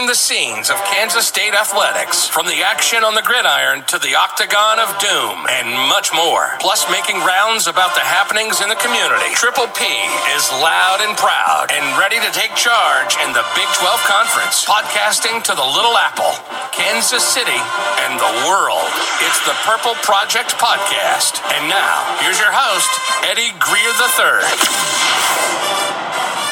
behind the scenes of Kansas State athletics, from the action on the gridiron to the octagon of doom, and much more. Plus, making rounds about the happenings in the community. Triple P is loud and proud and ready to take charge in the Big 12 Conference, podcasting to the Little Apple, Kansas City, and the world. It's the Purple Project Podcast. And now, here's your host, Eddie Greer III.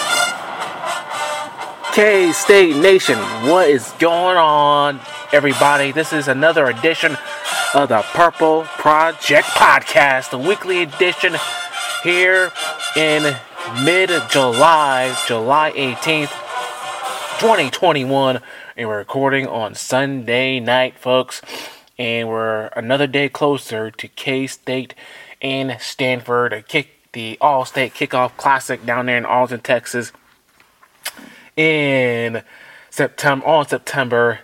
K-State Nation, what is going on, everybody? This is another edition of the Purple Project Podcast, the weekly edition here in mid-July, July 18th, 2021, and we're recording on Sunday night, folks, and we're another day closer to K-State and Stanford to kick the All-State Kickoff Classic down there in Austin, Texas. On September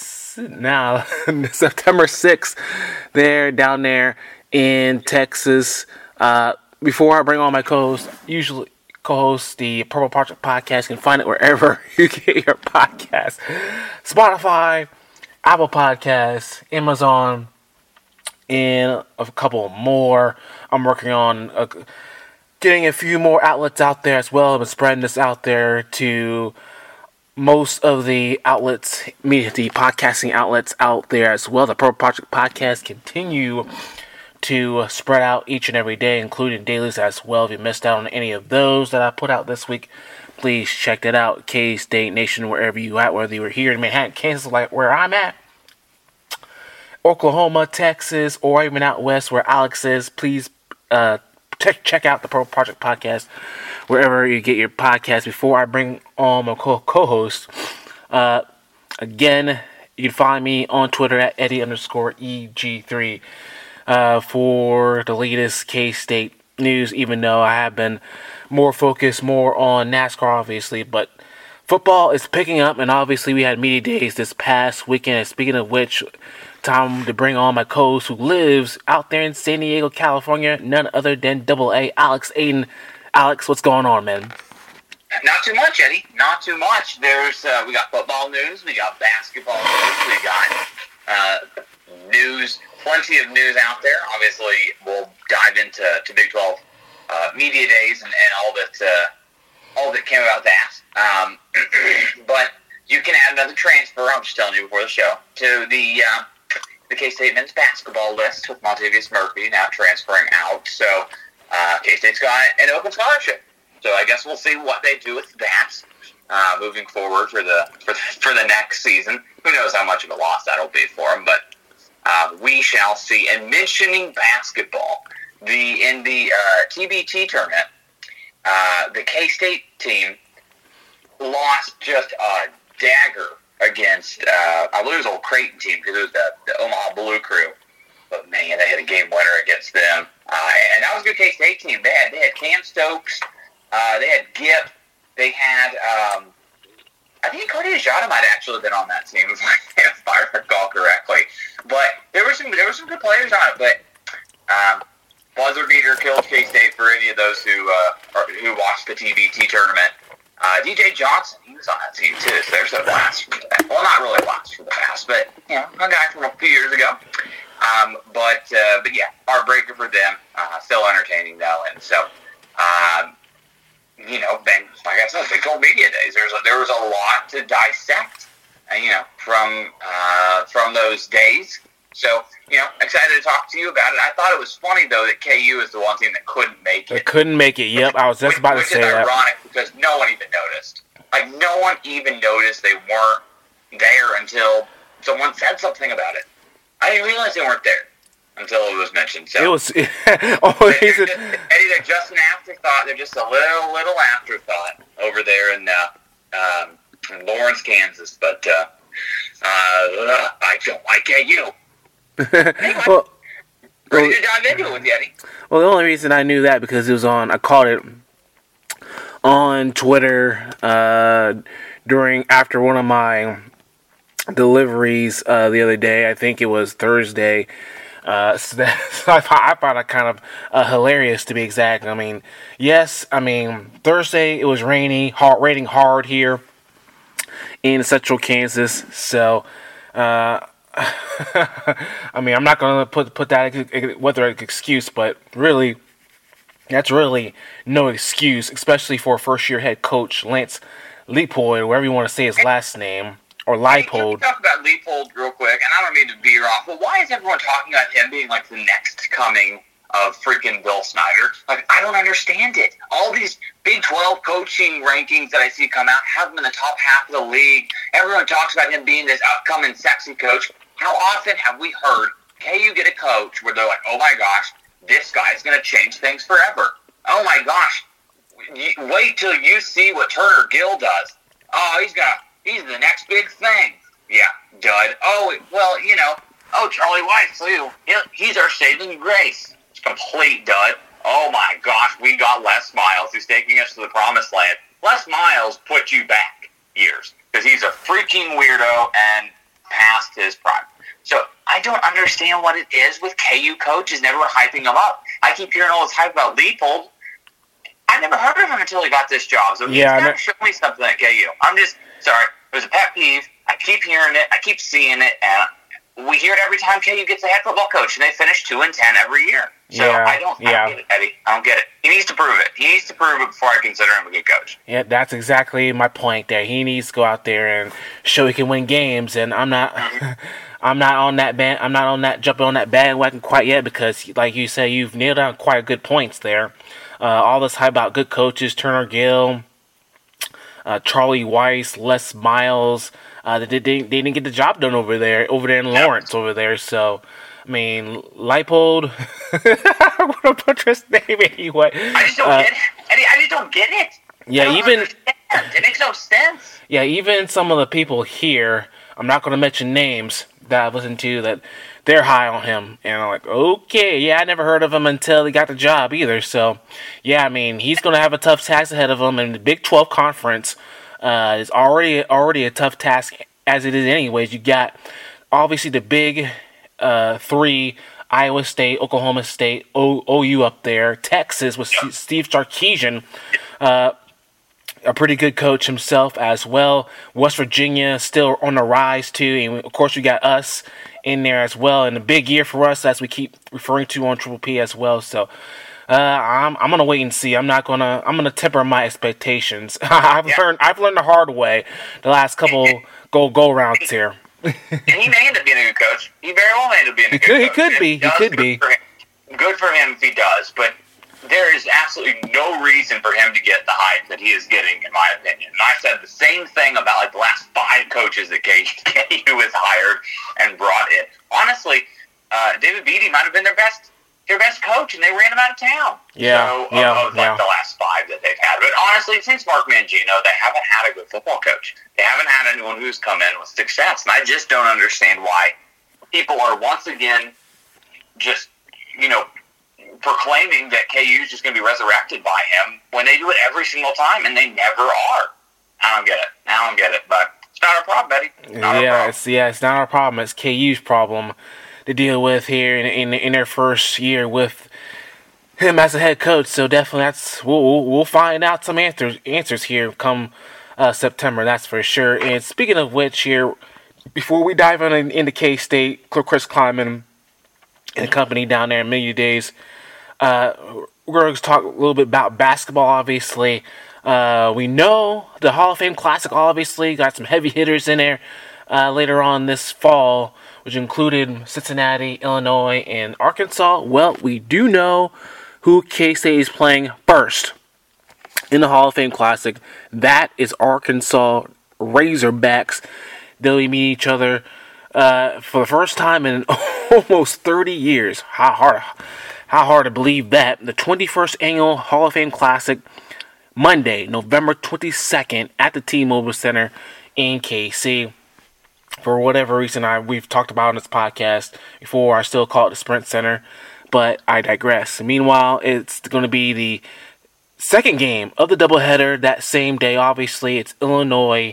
6th, they're down there in Texas. Before I bring on my co-host, usually co-host the Purple Project Podcast, you can find it wherever you get your podcasts. Spotify, Apple Podcasts, Amazon, and a couple more. I'm working on getting a few more outlets out there as well. I've been spreading this out there to most of the outlets, the podcasting outlets out there as well. The Purple Project Podcast continue to spread out each and every day, including dailies as well. If you missed out on any of those that I put out this week, please check that out. K-State Nation, wherever you at, whether you were here in Manhattan, Kansas, like where I'm at, Oklahoma, Texas, or even out west where Alex is, please check out the Purple Project Podcast wherever you get your podcast. Before I bring on my co-host, again, you can find me on Twitter at Eddie_EG3 for the latest K-State news, even though I have been more focused on NASCAR, obviously, but football is picking up, and obviously we had media days this past weekend. And speaking of which, time to bring on my co-host who lives out there in San Diego, California, none other than Double A, Alex Aiden. Alex, what's going on, man? Not too much, Eddie. Not too much. We got football news, we got basketball news, we got news, plenty of news out there. Obviously, we'll dive into Big 12 media days and all that came about that. But you can add another transfer, I'm just telling you before the show, to the K-State men's basketball list with Montavious Murphy now transferring out. So K-State's got an open scholarship. So I guess we'll see what they do with that moving forward for the next season. Who knows how much of a loss that'll be for them, but we shall see. And mentioning basketball, in the TBT tournament, the K-State team lost just a dagger against, I believe it was Old Creighton team, because it was the Omaha Blue Crew. But man, they had a game winner against them. And that was a good K-State team. They had Cam Stokes, they had Gipp, they had, I think Cody Ajada might actually have been on that team, if I recall correctly. But there were some good players on it, but buzzer beater killed K-State for any of those who watched the TBT tournament. DJ Johnson, he was on that team too, so there's a blast from the past. Well, not really a blast from the past, but a guy from a few years ago. But yeah, heartbreaker for them. Still entertaining though, and so then like I said, Big 12 media days. There was a lot to dissect, from those days. So, excited to talk to you about it. I thought it was funny, though, that KU is the one team that couldn't make it. Yep. I was just about to say that. Which is ironic, because no one even noticed. Like, no one even noticed they weren't there until someone said something about it. I didn't realize they weren't there until it was mentioned. So it was Eddie, they're just an afterthought. They're just a little afterthought over there in Lawrence, Kansas. But I don't like KU. Anyway, ready to dive into it with Eddie. Well, the only reason I knew that because it was I caught it on Twitter after one of my deliveries the other day. I think it was Thursday. So I found it kind of hilarious, to be exact. I mean, Thursday it was raining hard here in Central Kansas. So, I mean, I'm not going to put that whether an excuse, but really, that's really no excuse, especially for a first-year head coach, Lance Leipold, or whatever you want to say his last name, or Leipold. Can we talk about Leipold real quick? And I don't mean to veer off, but why is everyone talking about him being like the next coming of freaking Bill Snyder? Like, I don't understand it. All these Big 12 coaching rankings that I see come out have him in the top half of the league. Everyone talks about him being this upcoming sexy coach. How often have we heard KU get a coach where they're like, oh my gosh, this guy's going to change things forever. Oh my gosh. Wait till you see what Turner Gill does. Oh, he's the next big thing. Yeah, dud. Oh, well, Charlie Weiss, too. He's our saving grace. It's complete dud. Oh my gosh, we got Les Miles, who's taking us to the promised land. Les Miles put you back years, because he's a freaking weirdo and past his prime. So I don't understand what it is with KU coaches and everyone hyping him up. I keep hearing all this hype about Leipold. I never heard of him until he got this job. So he's got to show me something at KU. I'm just sorry. It was a pet peeve. I keep hearing it. I keep seeing it. And we hear it every time KU gets a head football coach, and they finish 2-10 every year. So I don't get it, Eddie. I don't get it. He needs to prove it. He needs to prove it before I consider him a good coach. Yeah, that's exactly my point there. He needs to go out there and show he can win games, and I'm not I'm not on that jumping on that bandwagon quite yet, because like you say, you've nailed down quite good points there. All this hype about good coaches, Turner Gill, Charlie Weiss, Les Miles, they didn't get the job done over there in Lawrence over there. So, I mean, Leipold, I'm going to butcher his name anyway. I just don't get it. Eddie, I just don't get it. Yeah, it makes no sense. Yeah, even some of the people here, I'm not going to mention names that I've listened to, that they're high on him. And I'm like, okay, yeah, I never heard of him until he got the job either. So, yeah, I mean, he's going to have a tough task ahead of him. And the Big 12 Conference is already a tough task as it is anyways. You got, obviously, the big three, Iowa State, Oklahoma State, OU up there, Texas with Steve Sarkisian, a pretty good coach himself as well. West Virginia still on the rise too, and of course we got us in there as well. And a big year for us, as we keep referring to on Triple P as well. So I'm gonna wait and see. I'm gonna temper my expectations. I've learned the hard way the last couple go rounds here. And he may end up being a good coach. He very well may end up being a good coach. He could be. Good for him if he does, but there is absolutely no reason for him to get the hype that he is getting, in my opinion. And I've said the same thing about like the last 5 coaches that KU has hired and brought in. Honestly, David Beatty might have been their best coach, and they ran him out of town. The last 5 that they've had. But honestly, since Mark Mangino, they haven't had a good football coach. They haven't had anyone who's come in with success. And I just don't understand why people are once again just, proclaiming that KU is just going to be resurrected by him when they do it every single time, and they never are. I don't get it, but it's not our problem, Betty. It's not our problem. It's KU's problem to deal with here in their first year with him as a head coach. So definitely, we'll find out some answers here come September. That's for sure. And speaking of which, here before we dive into K-State, Chris Klieman and company down there in Media Days. We're going to talk a little bit about basketball, obviously. We know the Hall of Fame Classic, obviously, got some heavy hitters in there later on this fall, which included Cincinnati, Illinois, and Arkansas. Well, we do know who K-State is playing first in the Hall of Fame Classic. That is Arkansas Razorbacks. They'll be meeting each other for the first time in almost 30 years. How hard to believe that. The 21st Annual Hall of Fame Classic, Monday, November 22nd, at the T-Mobile Center in KC. For whatever reason we've talked about on this podcast before, I still call it the Sprint Center, but I digress. Meanwhile, it's going to be the second game of the doubleheader that same day. Obviously, it's Illinois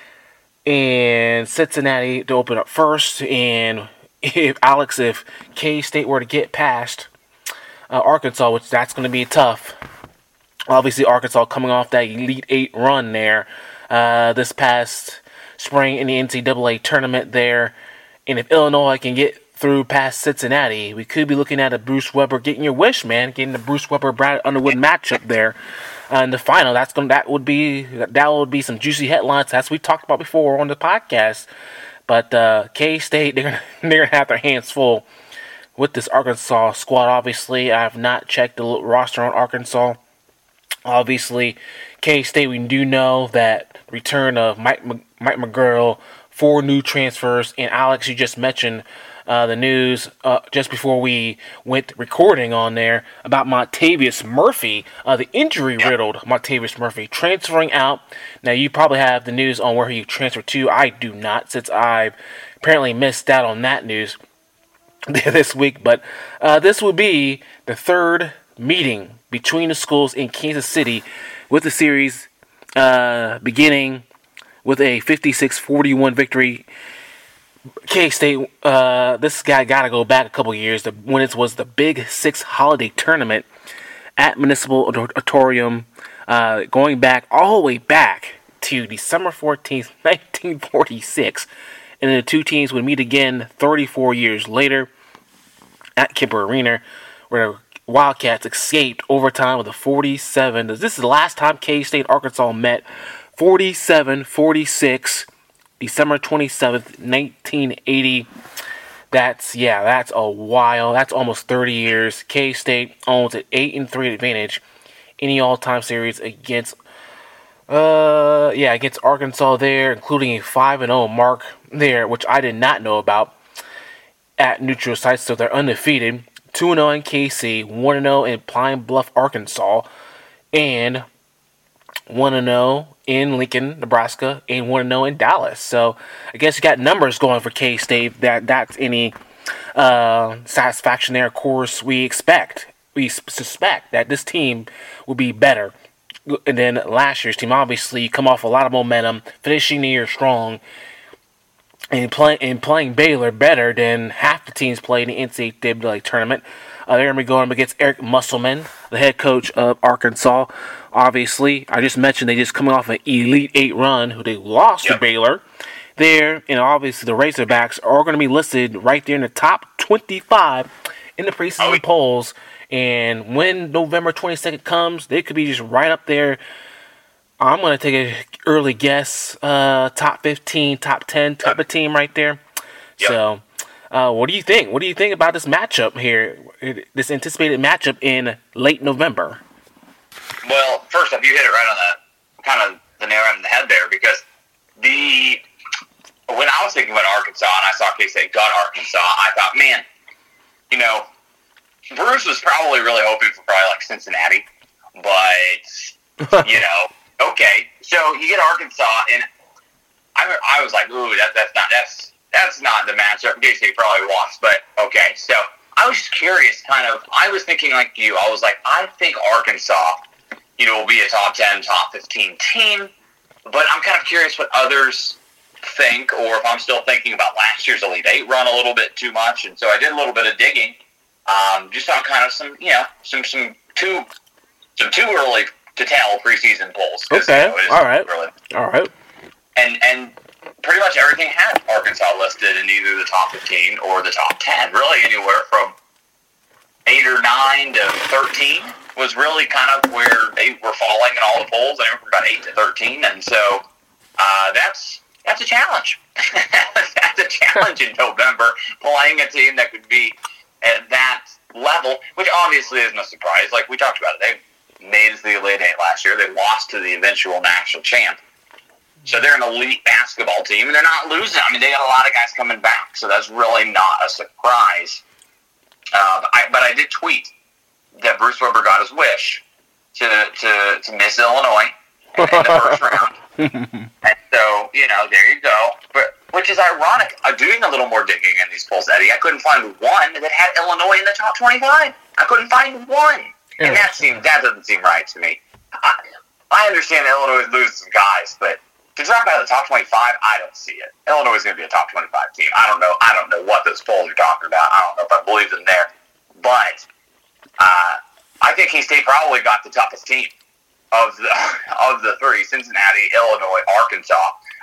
and Cincinnati to open up first, and if K-State were to get past Arkansas, which that's going to be tough. Obviously, Arkansas coming off that Elite 8 run there this past spring in the NCAA tournament there. And if Illinois can get through past Cincinnati, we could be looking at a Bruce Weber getting your wish, man, getting the Bruce Weber-Brad Underwood matchup there in the final. That would be some juicy headlines, as we talked about before on the podcast. But K-State, they're gonna have their hands full with this Arkansas squad. Obviously, I have not checked the roster on Arkansas. Obviously, K-State, we do know that return of Mike McGurl, 4 new transfers, and Alex, you just mentioned the news just before we went recording on there about Montavious Murphy, the injury-riddled Montavious Murphy, transferring out. Now, you probably have the news on where he transferred to. I do not, since I've apparently missed out on that news this week. But this will be the third meeting between the schools in Kansas City, with the series beginning with a 56-41 victory. K-State, this guy got to go back a couple years when it was the Big Six holiday tournament at Municipal Auditorium, going back all the way back to December 14th, 1946. And then the two teams would meet again 34 years later at Kemper Arena, where the Wildcats escaped overtime with a 47. This is the last time K-State and Arkansas met. 47-46, December 27th, 1980. That's a while. That's almost 30 years. K-State owns an 8-3 advantage in the all-time series against Arkansas there, including a 5-0 mark there, which I did not know about at neutral sites. So they're undefeated. 2-0 in KC, 1-0 in Pine Bluff, Arkansas, and 1-0 in Lincoln, Nebraska, and 1-0 in Dallas. So I guess you got numbers going for K-State. That's any satisfaction there. Of course, we suspect that this team will be better than last year's team. Obviously, you come off a lot of momentum, finishing the year strong, and playing Baylor better than half the teams played in the NCAA tournament. They're going to be going up against Eric Musselman, the head coach of Arkansas. Obviously, I just mentioned they just coming off an Elite 8 run, who they lost to Baylor. There, and obviously the Razorbacks are going to be listed right there in the top 25 in the preseason polls. And when November 22nd comes, they could be just right up there. I'm going to take an early guess, top 15, top 10 type of team right there. Yep. So, what do you think? What do you think about this matchup here, this anticipated matchup in late November? Well, first off, you hit it right on the kind of the nail right on the head there, because when I was thinking about Arkansas and I saw K-State got Arkansas, I thought, man, Bruce was probably really hoping for like Cincinnati, but okay. So you get Arkansas, and I was like, ooh, that's not the matchup. K-State probably lost, but okay. So I was just curious, I was thinking like you. I was like, I think Arkansas, will be a top 10, top 15 team, but I'm kind of curious what others think, or if I'm still thinking about last year's Elite 8 run a little bit too much. And so I did a little bit of digging, just on kind of some too early to tell preseason polls. Okay, all right. And pretty much everything had Arkansas listed in either the top 15 or the top 10. Really, anywhere from 8 or 9 to 13 was really kind of where they were falling in all the polls. Anywhere from about 8 to 13, and so that's a challenge. That's a challenge in November, playing a team that could be at that level, which obviously isn't a surprise. Like we talked about it, they made it to the Elite 8 last year. They lost to the eventual national champ. So they're an elite basketball team, and they're not losing. I mean, they got a lot of guys coming back, so that's really not a surprise. But I did tweet that Bruce Weber got his wish to miss Illinois in the first round. And so, there you go. But which is ironic. I'm doing a little more digging in these polls, Eddie. I couldn't find one that had Illinois in the top 25. I couldn't find one. And that doesn't seem right to me. I understand Illinois is losing some guys, but to drop out of the top 25, I don't see it. Illinois is going to be a top 25 team. I don't know what those polls are talking about. I don't know if I believe them there. But I think K-State probably got the toughest team of the three: Cincinnati, Illinois, Arkansas.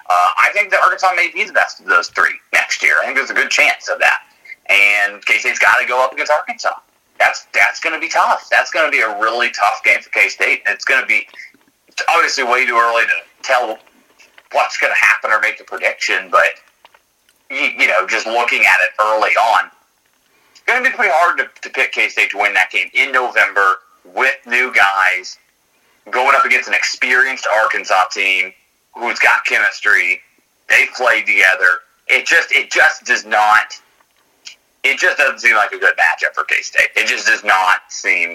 I think that Arkansas may be the best of those three next year. I think there's a good chance of that. And K-State's got to go up against Arkansas. That's going to be tough. That's going to be a really tough game for K-State. And it's going to be obviously way too early to tell what's going to happen or make a prediction. But, just looking at it early on, it's going to be pretty hard to pick K-State to win that game in November with new guys going up against an experienced Arkansas team who's got chemistry. They played together. It just doesn't seem like a good matchup for K-State. It just does not seem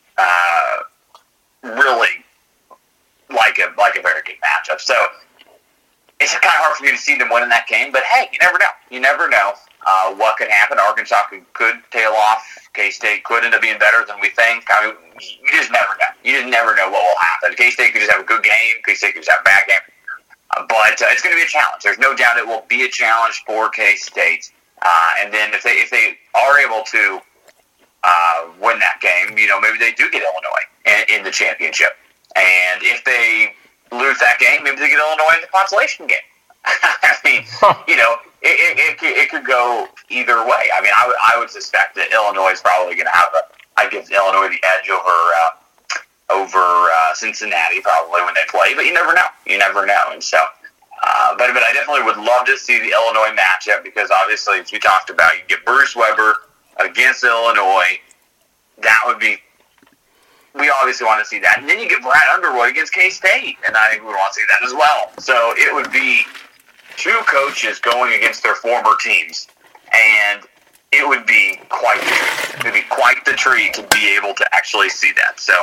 really like a very good matchup. So it's kind of hard for me to see them winning that game. But hey, you never know. You never know what could happen. Arkansas could tail off. K-State could end up being better than we think. I mean, you just never know. You just never know what will happen. K-State could just have a good game. K-State could just have a bad game. But it's going to be a challenge. There's no doubt it will be a challenge for K-State. And then if they are able to win that game, maybe they do get Illinois in the championship. And if they lose that game, maybe they get Illinois in the consolation game. I mean, it could go either way. I mean, I would suspect that Illinois is probably going to have I give Illinois the edge over Cincinnati probably when they play, but you never know. You never know. And so, but I definitely would love to see the Illinois matchup because obviously, as we talked about, you get Bruce Weber against Illinois. That would be. We obviously want to see that, and then you get Brad Underwood against K-State, and I think we want to see that as well. So it would be two coaches going against their former teams, and it would be quite the treat. It would be quite the treat to be able to actually see that. So,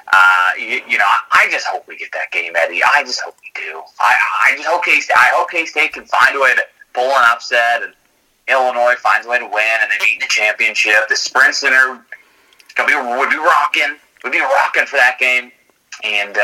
I just hope we get that game, Eddie. I just hope we do. I just hope K-State. I hope K-State can find a way to pull an upset, and Illinois finds a way to win, and they meet in the championship. The Sprint Center would be rocking. Would be rocking for that game, and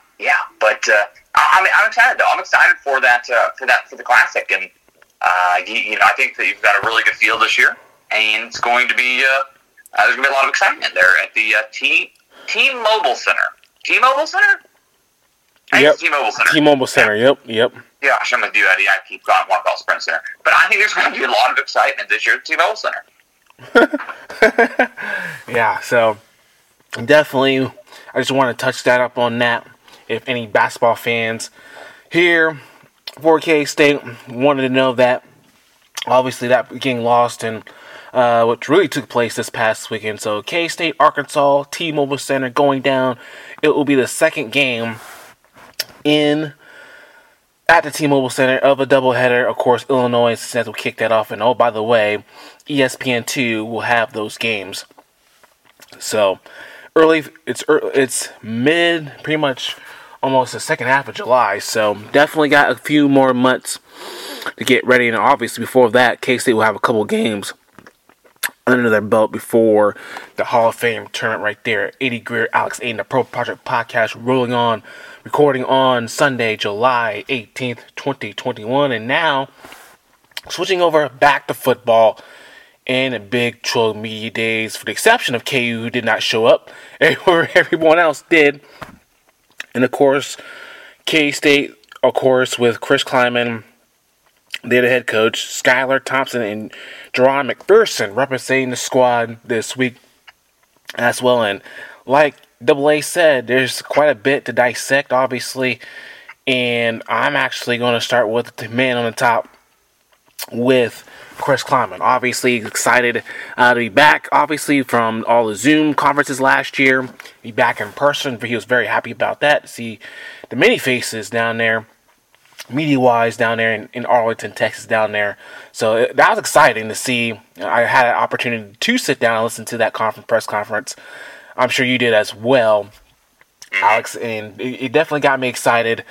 I'm excited though. I'm excited for that for the Classic, and I think that you've got a really good field this year, and it's going to be there's going to be a lot of excitement there at the T-Mobile Center. T-Mobile Center. Yep. T-Mobile Center. T-Mobile Center. Yep. Yeah, I'm with you, Eddie. I keep want to call Sprint Center, but I think there's going to be a lot of excitement this year at T-Mobile Center. Yeah. So. Definitely, I just want to touch that up on that. If any basketball fans here for K-State wanted to know that, obviously that getting lost in what really took place this past weekend. So K-State, Arkansas, T-Mobile Center going down. It will be the second game at the T-Mobile Center of a doubleheader. Of course, Illinois and Cincinnati will kick that off. And oh, by the way, ESPN2 will have those games. So it's mid, pretty much almost the second half of July, so definitely got a few more months to get ready, and obviously before that, K-State will have a couple games under their belt before the Hall of Fame tournament right there. Eddie Greer, Alex Aiden, the Pro Project Podcast rolling on, recording on Sunday, July 18th, 2021, and now switching over back to football. And a big 12 media days, for the exception of KU, who did not show up. Everyone else did. And of course, K-State, of course, with Chris Kleiman, they're the head coach, Skylar Thompson and Jerron McPherson representing the squad this week as well. And like AA said, there's quite a bit to dissect, obviously. And I'm actually going to start with the man on the top with Chris Kleiman. Obviously excited to be back, obviously, from all the Zoom conferences last year. Be back in person, but he was very happy about that. To see the many faces down there, media-wise, down there in Arlington, Texas, down there. So that was exciting to see. I had an opportunity to sit down and listen to that press conference. I'm sure you did as well, Alex, and it definitely got me excited.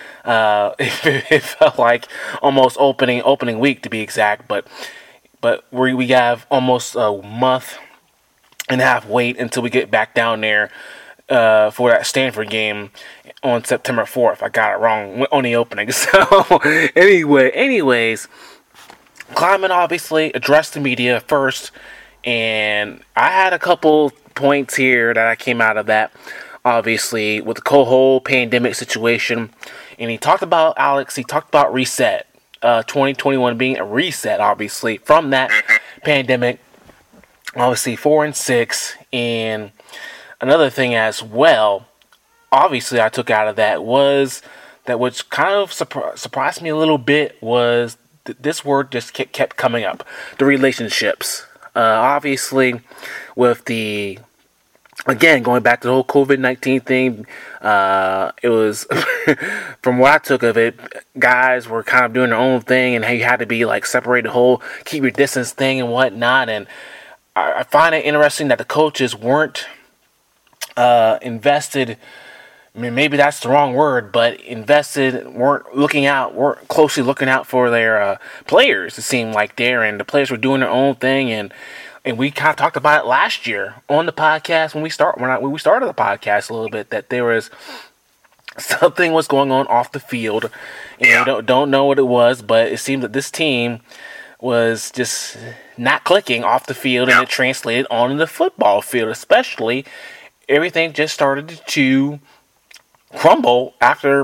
It felt like almost opening week, to be exact, but we have almost a month and a half wait until we get back down there for that Stanford game on September 4th. I got it wrong on the opening. So anyways, Kleiman obviously addressed the media first, and I had a couple points here that I came out of that. Obviously, with the whole pandemic situation, And he talked about, Alex, he talked about reset. 2021 being a reset, obviously, from that pandemic. Obviously, 4-6. And another thing as well, obviously, I took out of that was that which kind of surprised me a little bit was this word just kept coming up. The relationships. Obviously, with the, again, going back to the whole COVID-19 thing, it was, from what I took of it, guys were kind of doing their own thing, and you had to be like separated, the whole keep your distance thing and whatnot. And I find it interesting that the coaches weren't invested. I mean, maybe that's the wrong word, but invested, weren't closely looking out for their players. It seemed like the players were doing their own thing, and we kind of talked about it last year on the podcast when we started the podcast a little bit, that there was something was going on off the field, and we don't know what it was, but it seemed that this team was just not clicking off the field, and it translated onto the football field. Especially, everything just started to crumble after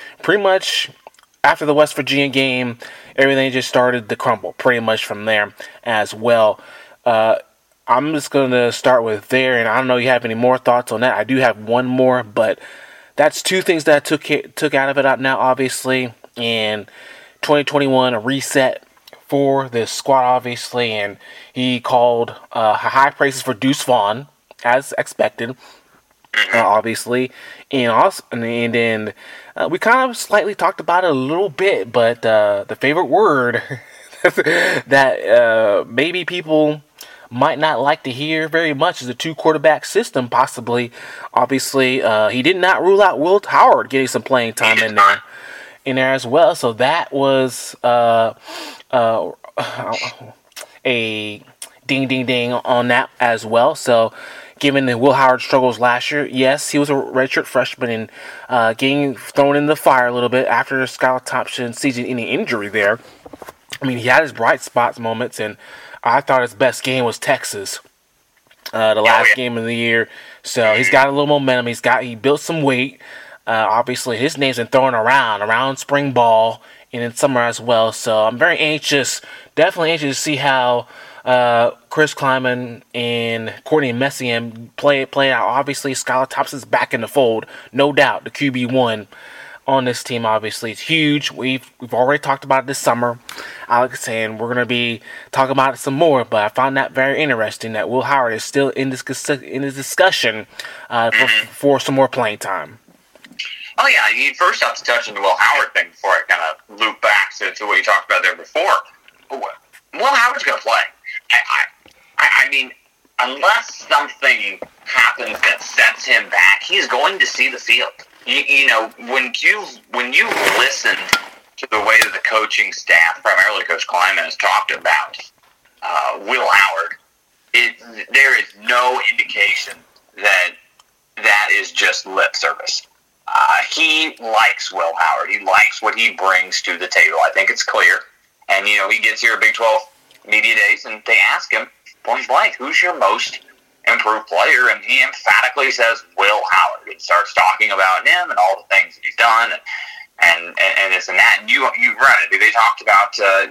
the West Virginia game. Everything just started to crumble pretty much from there as well. I'm just going to start with there, and I don't know if you have any more thoughts on that. I do have one more, but that's two things that I took out of it now, obviously. In 2021, a reset for this squad, obviously, and he called high praises for Deuce Vaughn, as expected. Obviously, and then we kind of slightly talked about it a little bit, but the favorite word that maybe people might not like to hear very much is a 2-quarterback system, possibly. Obviously, he did not rule out Will Howard getting some playing time in there as well, so that was a ding on that as well. So, given the Will Howard struggles last year, yes, he was a redshirt freshman and getting thrown in the fire a little bit after the Skylar Thompson season-ending injury there. I mean, he had his bright spots moments, and I thought his best game was Texas, the last game of the year. So he's got a little momentum. He built some weight. Obviously, his name's been thrown around spring ball and in summer as well. So I'm very definitely anxious to see how Chris Kleiman and Courtney Messian play out. Obviously, Skylar Thompson's back in the fold, no doubt. The QB1 on this team, obviously, it's huge. We've already talked about it this summer, Alex, and we're gonna be talking about it some more. But I found that very interesting that Will Howard is still in this discussion for some more playing time. Oh yeah, you first have to touch on the Will Howard thing before I kind of loop back to what you talked about there before. Will Howard's gonna play. I mean, unless something happens that sets him back, he's going to see the field. You know, when you listen to the way that the coaching staff, primarily Coach Kleiman, has talked about Will Howard, there is no indication that is just lip service. He likes Will Howard. He likes what he brings to the table. I think it's clear. And, you know, he gets here at Big 12 Media Days, and they ask him, point blank, who's your most improved player? And he emphatically says Will Howard. He starts talking about him and all the things that he's done and this and that. And you've read it. They talked about,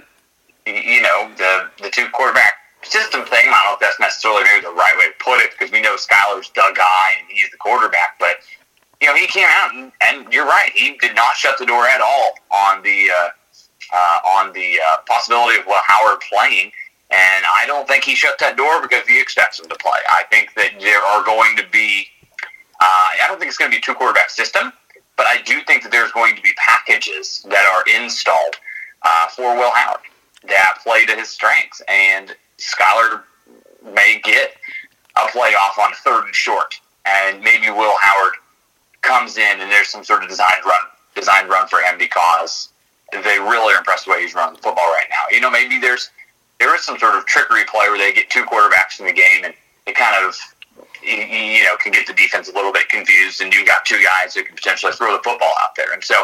the 2-quarterback system thing. I don't know if that's necessarily maybe the right way to put it, because we know Skylar's the guy and he's the quarterback. But, you know, he came out, and you're right. He did not shut the door at all on the possibility of Will Howard playing. And I don't think he shut that door because he expects him to play. I think that there are going to be, I don't think it's going to be a 2-quarterback system, but I do think that there's going to be packages that are installed for Will Howard that play to his strengths. And Skylar may get a playoff on 3rd and short, and maybe Will Howard comes in and there's some sort of designed run for him because they really are impressed with the way he's running the football right now. You know, maybe there is some sort of trickery play where they get 2 quarterbacks in the game and it kind of, can get the defense a little bit confused, and you've got 2 guys who can potentially throw the football out there. And so,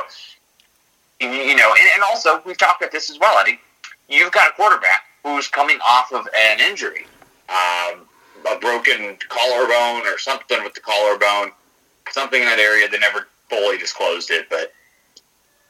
and also we've talked about this as well, Eddie. You've got a quarterback who's coming off of an injury, a broken collarbone or something with the collarbone, something in that area. They never fully disclosed it, but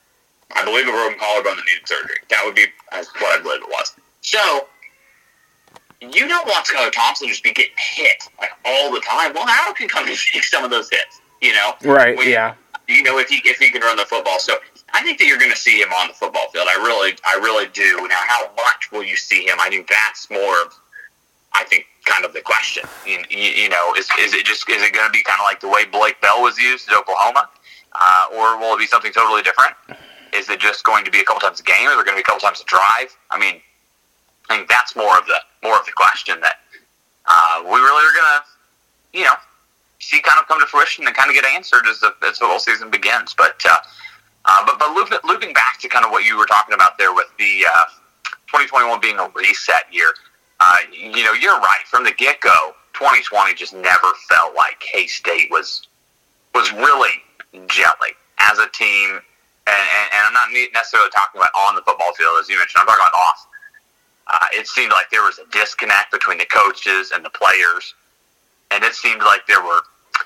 I believe a broken collarbone that needed surgery. That would be what I believe it was. So, you don't want Skylar Thompson to just be getting hit like all the time. Well, Harold can come and take some of those hits, you know? Right, yeah. You know, if he can run the football. So, I think that you're going to see him on the football field. I really do. Now, how much will you see him? I think that's more of, kind of the question. You know, is it going to be kind of like the way Blake Bell was used at Oklahoma? Or will it be something totally different? Is it just going to be a couple times a game, or is it going to be a couple times a drive? I mean, I think that's more of the question that we really are going to, you know, see kind of come to fruition and kind of get answered as the football season begins. But looping back to kind of what you were talking about there with the 2021 being a reset year, you know, you're right. From the get-go, 2020 just never felt like K-State was really gelling as a team. And I'm not necessarily talking about on the football field, as you mentioned. I'm talking about off. It seemed like there was a disconnect between the coaches and the players. And it seemed like there were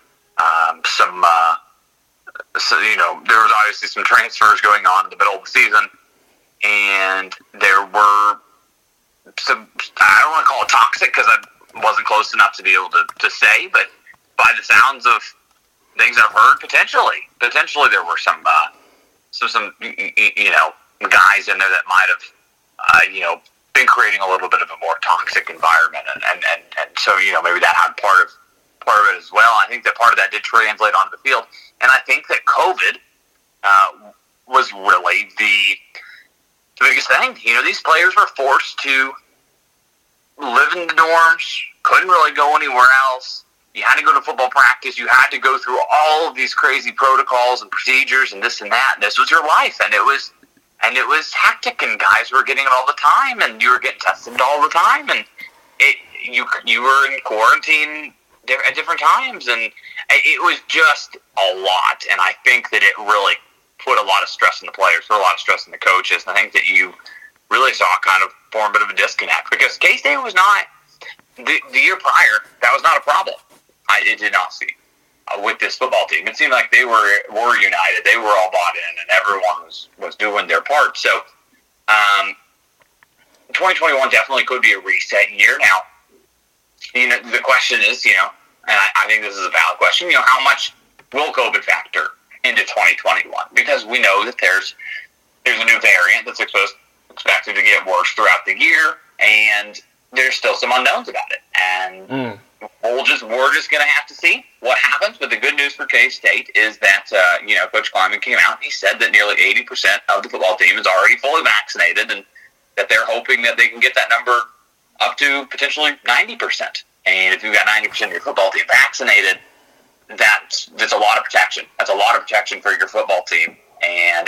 you know, there was obviously some transfers going on in the middle of the season. And there were some, I don't want to call it toxic because I wasn't close enough to be able to say, but by the sounds of things I've heard, potentially there were some you know, guys in there that might have you know, been creating a little bit of a more toxic environment, and so, you know, maybe that had part of it as well. I think that part of that did translate onto the field, and I think that COVID was really the biggest thing. You know, these players were forced to live in the dorms, couldn't really go anywhere else. You had to go to football practice. You had to go through all of these crazy protocols and procedures and this and that. And this was your life, and it was hectic. And guys were getting it all the time, and you were getting tested all the time, and you were in quarantine at different times, and it was just a lot. And I think that it really put a lot of stress on the players, put a lot of stress on the coaches. And I think that you really saw kind of form a bit of a disconnect because K-State was not the year prior. That was not a problem. I did not see with this football team. It seemed like they were united. They were all bought in, and everyone was doing their part. So, 2021 definitely could be a reset year. Now, you know, the question is, you know, and I think this is a valid question, you know, how much will COVID factor into 2021? Because we know that there's a new variant that's expected to get worse throughout the year, and there's still some unknowns about it. And we're just going to have to see what happens. But the good news for K-State is that, you know, Coach Kleiman came out and he said that nearly 80% of the football team is already fully vaccinated, and that they're hoping that they can get that number up to potentially 90%. And if you've got 90% of your football team vaccinated, that's a lot of protection. That's a lot of protection for your football team. And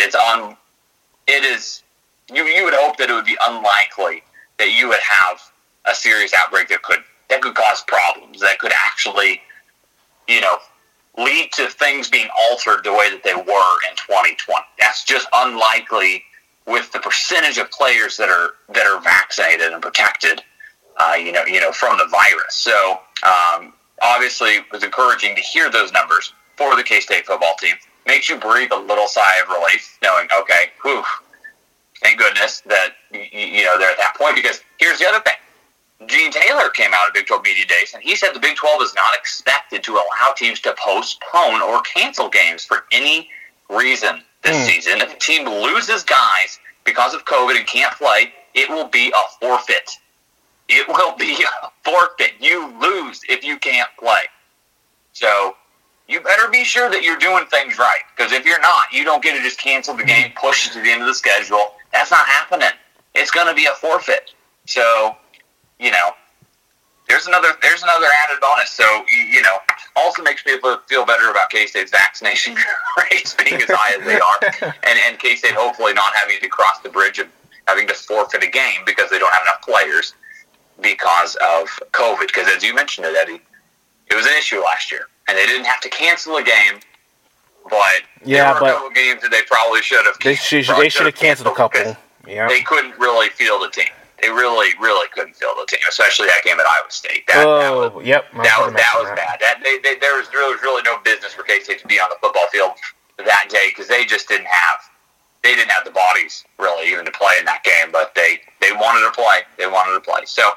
you would hope that it would be unlikely that you would have a serious outbreak that could cause problems, that could actually, you know, lead to things being altered the way that they were in 2020. That's just unlikely with the percentage of players that are vaccinated and protected, you know, from the virus. So, obviously, it was encouraging to hear those numbers for the K-State football team. Makes you breathe a little sigh of relief, knowing, okay, whew, thank goodness that, you know, they're at that point. Because here's the other thing. Gene Taylor came out at Big 12 Media Days, and he said the Big 12 is not expected to allow teams to postpone or cancel games for any reason this season. If a team loses guys because of COVID and can't play, it will be a forfeit. It will be a forfeit. You lose if you can't play. So you better be sure that you're doing things right, because if you're not, you don't get to just cancel the game, push it to the end of the schedule. That's not happening. It's going to be a forfeit. So, you know, there's another added bonus. So, you know, also makes me feel better about K-State's vaccination rates being as high as they are, and K-State hopefully not having to cross the bridge of having to forfeit a game because they don't have enough players because of COVID. Because as you mentioned it, Eddie, it was an issue last year, and they didn't have to cancel a game, but there were a couple games that they probably should have. They should have canceled a couple. Yeah, they couldn't really field a team. They really, really couldn't field a team, especially that game at Iowa State. That was bad. There was really no business for K-State to be on the football field that day because they just didn't have they didn't have the bodies really even to play in that game, but they wanted to play. They wanted to play. So,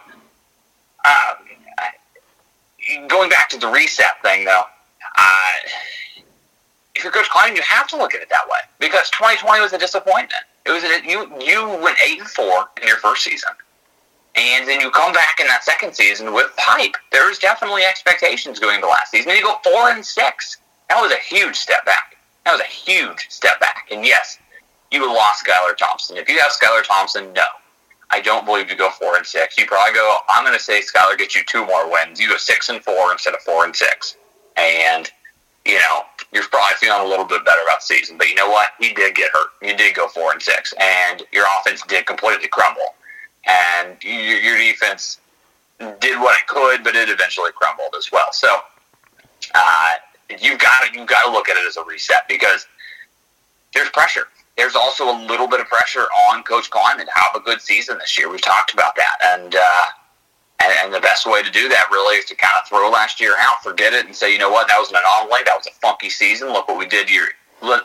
going back to the reset thing, though, if you're Coach Kleiman, you have to look at it that way because 2020 was a disappointment. It was you went 8-4 in your first season, and then you come back in that second season with hype. There's definitely expectations going into last season. And you go 4-6. That was a huge step back. And yes, you lost Skylar Thompson. If you have Skylar Thompson, no, I don't believe you go 4-6. You probably go. I'm going to say Skylar gets you 2 more wins. You go 6-4 instead of 4-6, and you're probably feeling a little bit better about the season. But you know what? He did get hurt. You did go 4-6, and your offense did completely crumble. And your defense did what it could, but it eventually crumbled as well. So you've got to look at it as a reset because there's pressure. There's also a little bit of pressure on Coach Kleiman to have a good season this year. We've talked about that, and the best way to do that really is to kind of throw last year out, forget it, and say, you know what, that was an anomaly. That was a funky season. Look what we did year 1.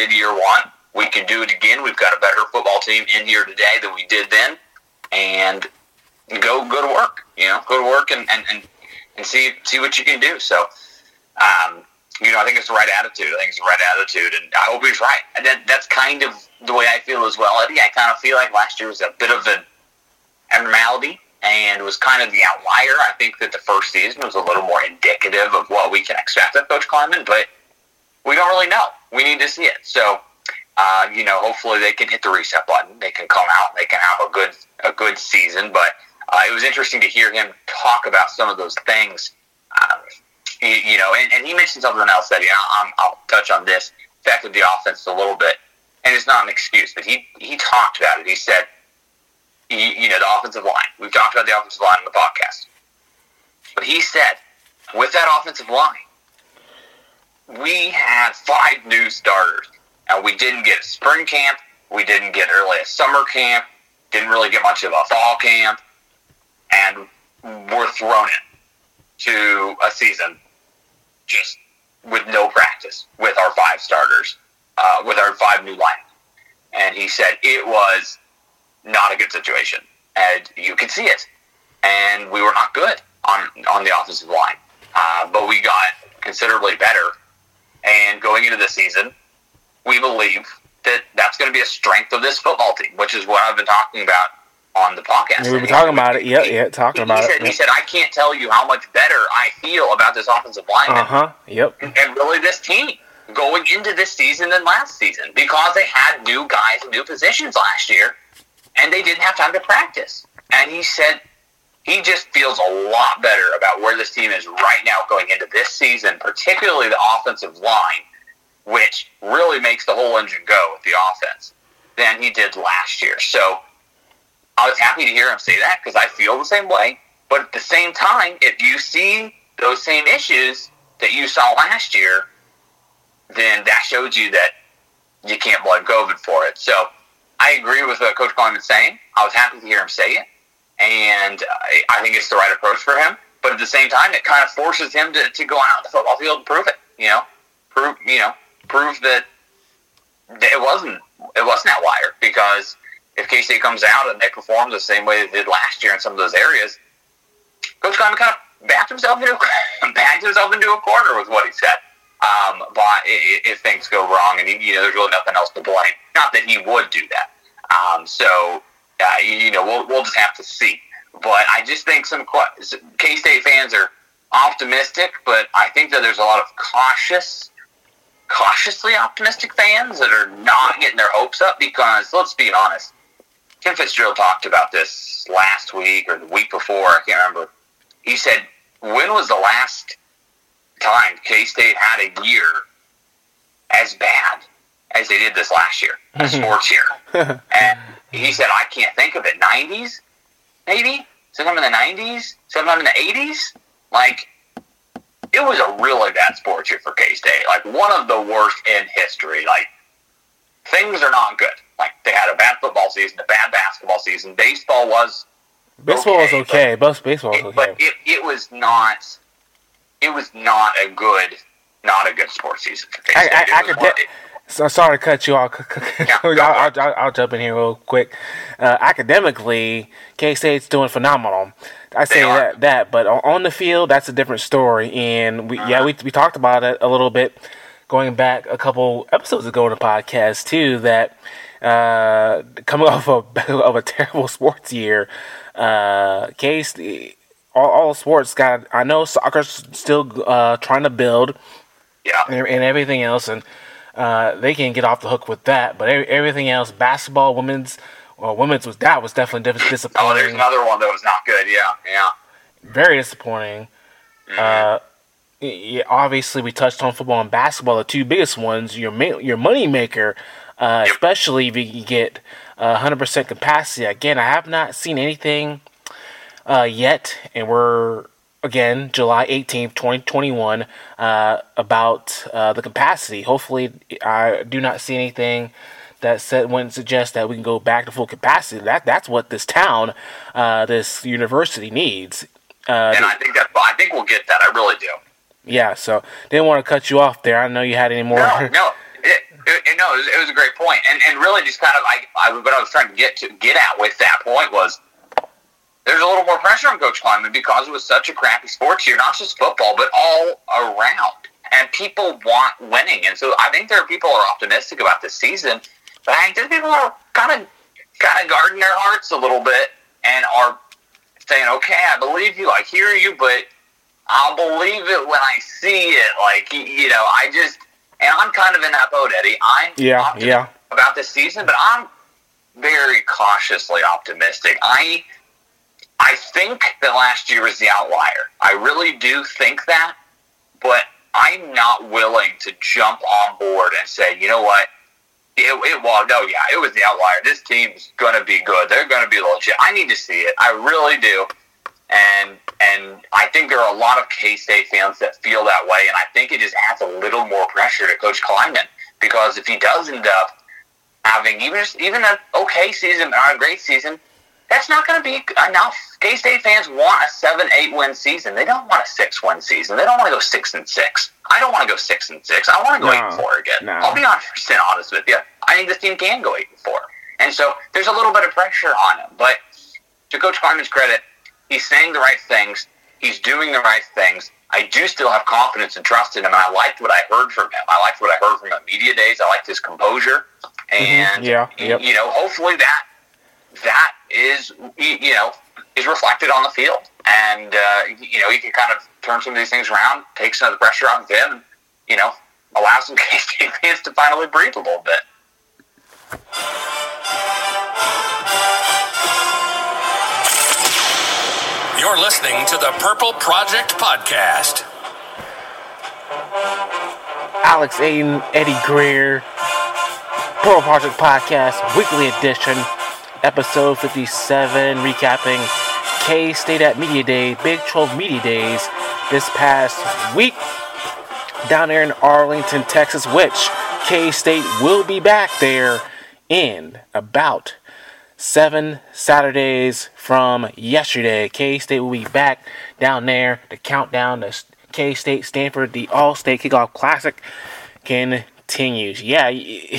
We can do it again. We've got a better football team in here today than we did then, and go to work. Go to work and see what you can do. So, I think it's the right attitude. And I hope he's right. And that's kind of the way I feel as well, Eddie. I kind of feel like last year was a bit of an abnormality and was kind of the outlier. I think that the first season was a little more indicative of what we can expect of Coach Kleiman, but we don't really know. We need to see it. So, hopefully they can hit the reset button. They can come out. They can have a good season. But it was interesting to hear him talk about some of those things. And he mentioned something else that I'll touch on this, affected the offense a little bit. And it's not an excuse, but he talked about it. He said, the offensive line. We've talked about the offensive line in the podcast. But he said, with that offensive line, we had 5 new starters. And we didn't get a spring camp. We didn't get really a summer camp. Didn't really get much of a fall camp. And we're thrown in to a season just with no practice with our 5 starters, with our 5 new line. And he said it was not a good situation. And you could see it. And we were not good on the offensive line. But we got considerably better. And going into the season, we believe that that's going to be a strength of this football team, which is what I've been talking about on the podcast. We've been talking about it. Talking about it. He said, I can't tell you how much better I feel about this offensive line. And really this team going into this season than last season because they had new guys in new positions last year, and they didn't have time to practice. And he said he just feels a lot better about where this team is right now going into this season, particularly the offensive line, which really makes the whole engine go with the offense, than he did last year. So I was happy to hear him say that because I feel the same way. But at the same time, if you see those same issues that you saw last year, then that shows you that you can't blame COVID for it. So I agree with what Coach Kleiman's saying. I was happy to hear him say it. And I think it's the right approach for him. But at the same time, it kind of forces him to go out on the football field and prove it. Prove that it wasn't outlier. Because if K-State comes out and they perform the same way they did last year in some of those areas, Coach Kleiman kind of backed himself into a corner with what he said. But if things go wrong and there's really nothing else to blame. Not that he would do that. We'll just have to see. But I just think some K-State fans are optimistic, but I think that there's a lot of cautiously optimistic fans that are not getting their hopes up because, let's be honest, Tim Fitzgerald talked about this last week or the week before, I can't remember. He said, when was the last time K-State had a year as bad as they did this last year, a sports year? And he said, I can't think of it. 90s, maybe? Sometime in the 90s? Sometime in the 80s? Like, it was a really bad sports year for K-State. Like, one of the worst in history. Like, things are not good. Like, they had a bad football season, a bad basketball season. Baseball was okay. But it was not a good sports season for K-State. So sorry to cut you off. I'll jump in here real quick. Academically, K-State's doing phenomenal. I say that, but on the field, that's a different story. And we talked about it a little bit going back a couple episodes ago in the podcast too. That coming off of a terrible sports year, K-State, all sports got. I know soccer's still trying to build, and everything else, and they can get off the hook with that. But everything else, basketball, women's was definitely disappointing. Oh, there's another one that was not good. Yeah. Very disappointing. Obviously, we touched on football and basketball, the two biggest ones. Your money maker, especially if you get 100% capacity. Again, I have not seen anything yet, and we're again July 18th, 2021, about the capacity. Hopefully, I do not see anything that wouldn't suggest that we can go back to full capacity. That's what this town, this university needs. And I think we'll get that. I really do. Yeah. So didn't want to cut you off there. I know you had any more. No. It was a great point. And really just kind of what I was trying to get at with that point was there's a little more pressure on Coach Klieman because it was such a crappy sports year, not just football, but all around. And people want winning. And so I think there are people who are optimistic about this season. But I think there's people who are kind of guarding their hearts a little bit and are saying, okay, I believe you, I hear you, but I'll believe it when I see it. And I'm kind of in that boat, Eddie. I'm optimistic about this season, but I'm very cautiously optimistic. I think that last year was the outlier. I really do think that, but I'm not willing to jump on board and say, you know what? It was the outlier. This team's going to be good. They're going to be legit. I need to see it. I really do. And I think there are a lot of K-State fans that feel that way, and I think it just adds a little more pressure to Coach Klieman, because if he does end up having even an okay season, not a great season, that's not going to be enough. K-State fans want a 7-8 win season. They don't want a 6-win season. They don't want to go 6-6. I don't want to go 6-6. I want to go 8-4 again. No. I'll be honest with you. I think this team can go 8-4. And so there's a little bit of pressure on him. But to Coach Klieman's credit, he's saying the right things. He's doing the right things. I do still have confidence and trust in him, and I liked what I heard from him. I liked what I heard from him at media days. I liked his composure. And, hopefully that is, is reflected on the field. And, he can kind of turn some of these things around, take some of the pressure off of him, and, allow some K-State fans to finally breathe a little bit. You're listening to the Purple Project Podcast. Alex Aiden, Eddie Greer, Purple Project Podcast, weekly edition, episode 57, recapping K-State at Media Day, Big 12 Media Days this past week down there in Arlington, Texas, which K-State will be back there in about 7 Saturdays from yesterday. K-State will be back down there. The countdown to K-State Stanford, the All-State Kickoff Classic, continues. Yeah,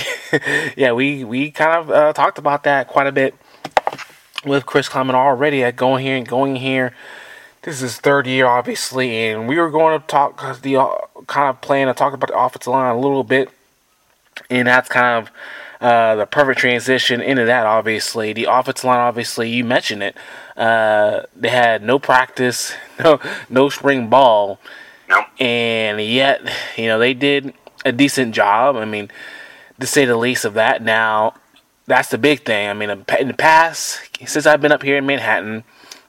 we kind of talked about that quite a bit with Chris Klieman already at going here. This is his third year, obviously, and we were going to talk talk about the offensive line a little bit, and that's kind of the perfect transition into that. Obviously, the offensive line. Obviously, you mentioned it. They had no practice, no spring ball, and yet they did a decent job. I mean, to say the least of that. Now, that's the big thing. I mean, in the past, since I've been up here in Manhattan,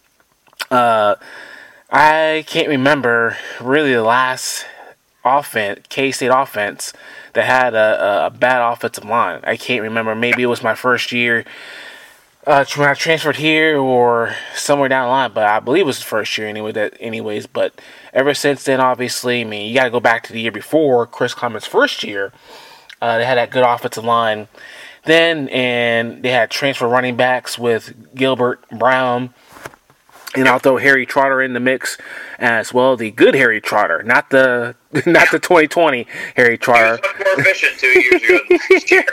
I can't remember really the last K-State offense that had a bad offensive line. I can't remember. Maybe it was my first year when I transferred here or somewhere down the line, but I believe it was the first year anyways. But ever since then, obviously, I mean, you got to go back to the year before Chris Klieman's first year. They had that good offensive line then, and they had transfer running backs with Gilbert Brown And I'll throw Harry Trotter in the mix as well. The good Harry Trotter, not the 2020 Harry Trotter. He was much more efficient 2 years ago than last year.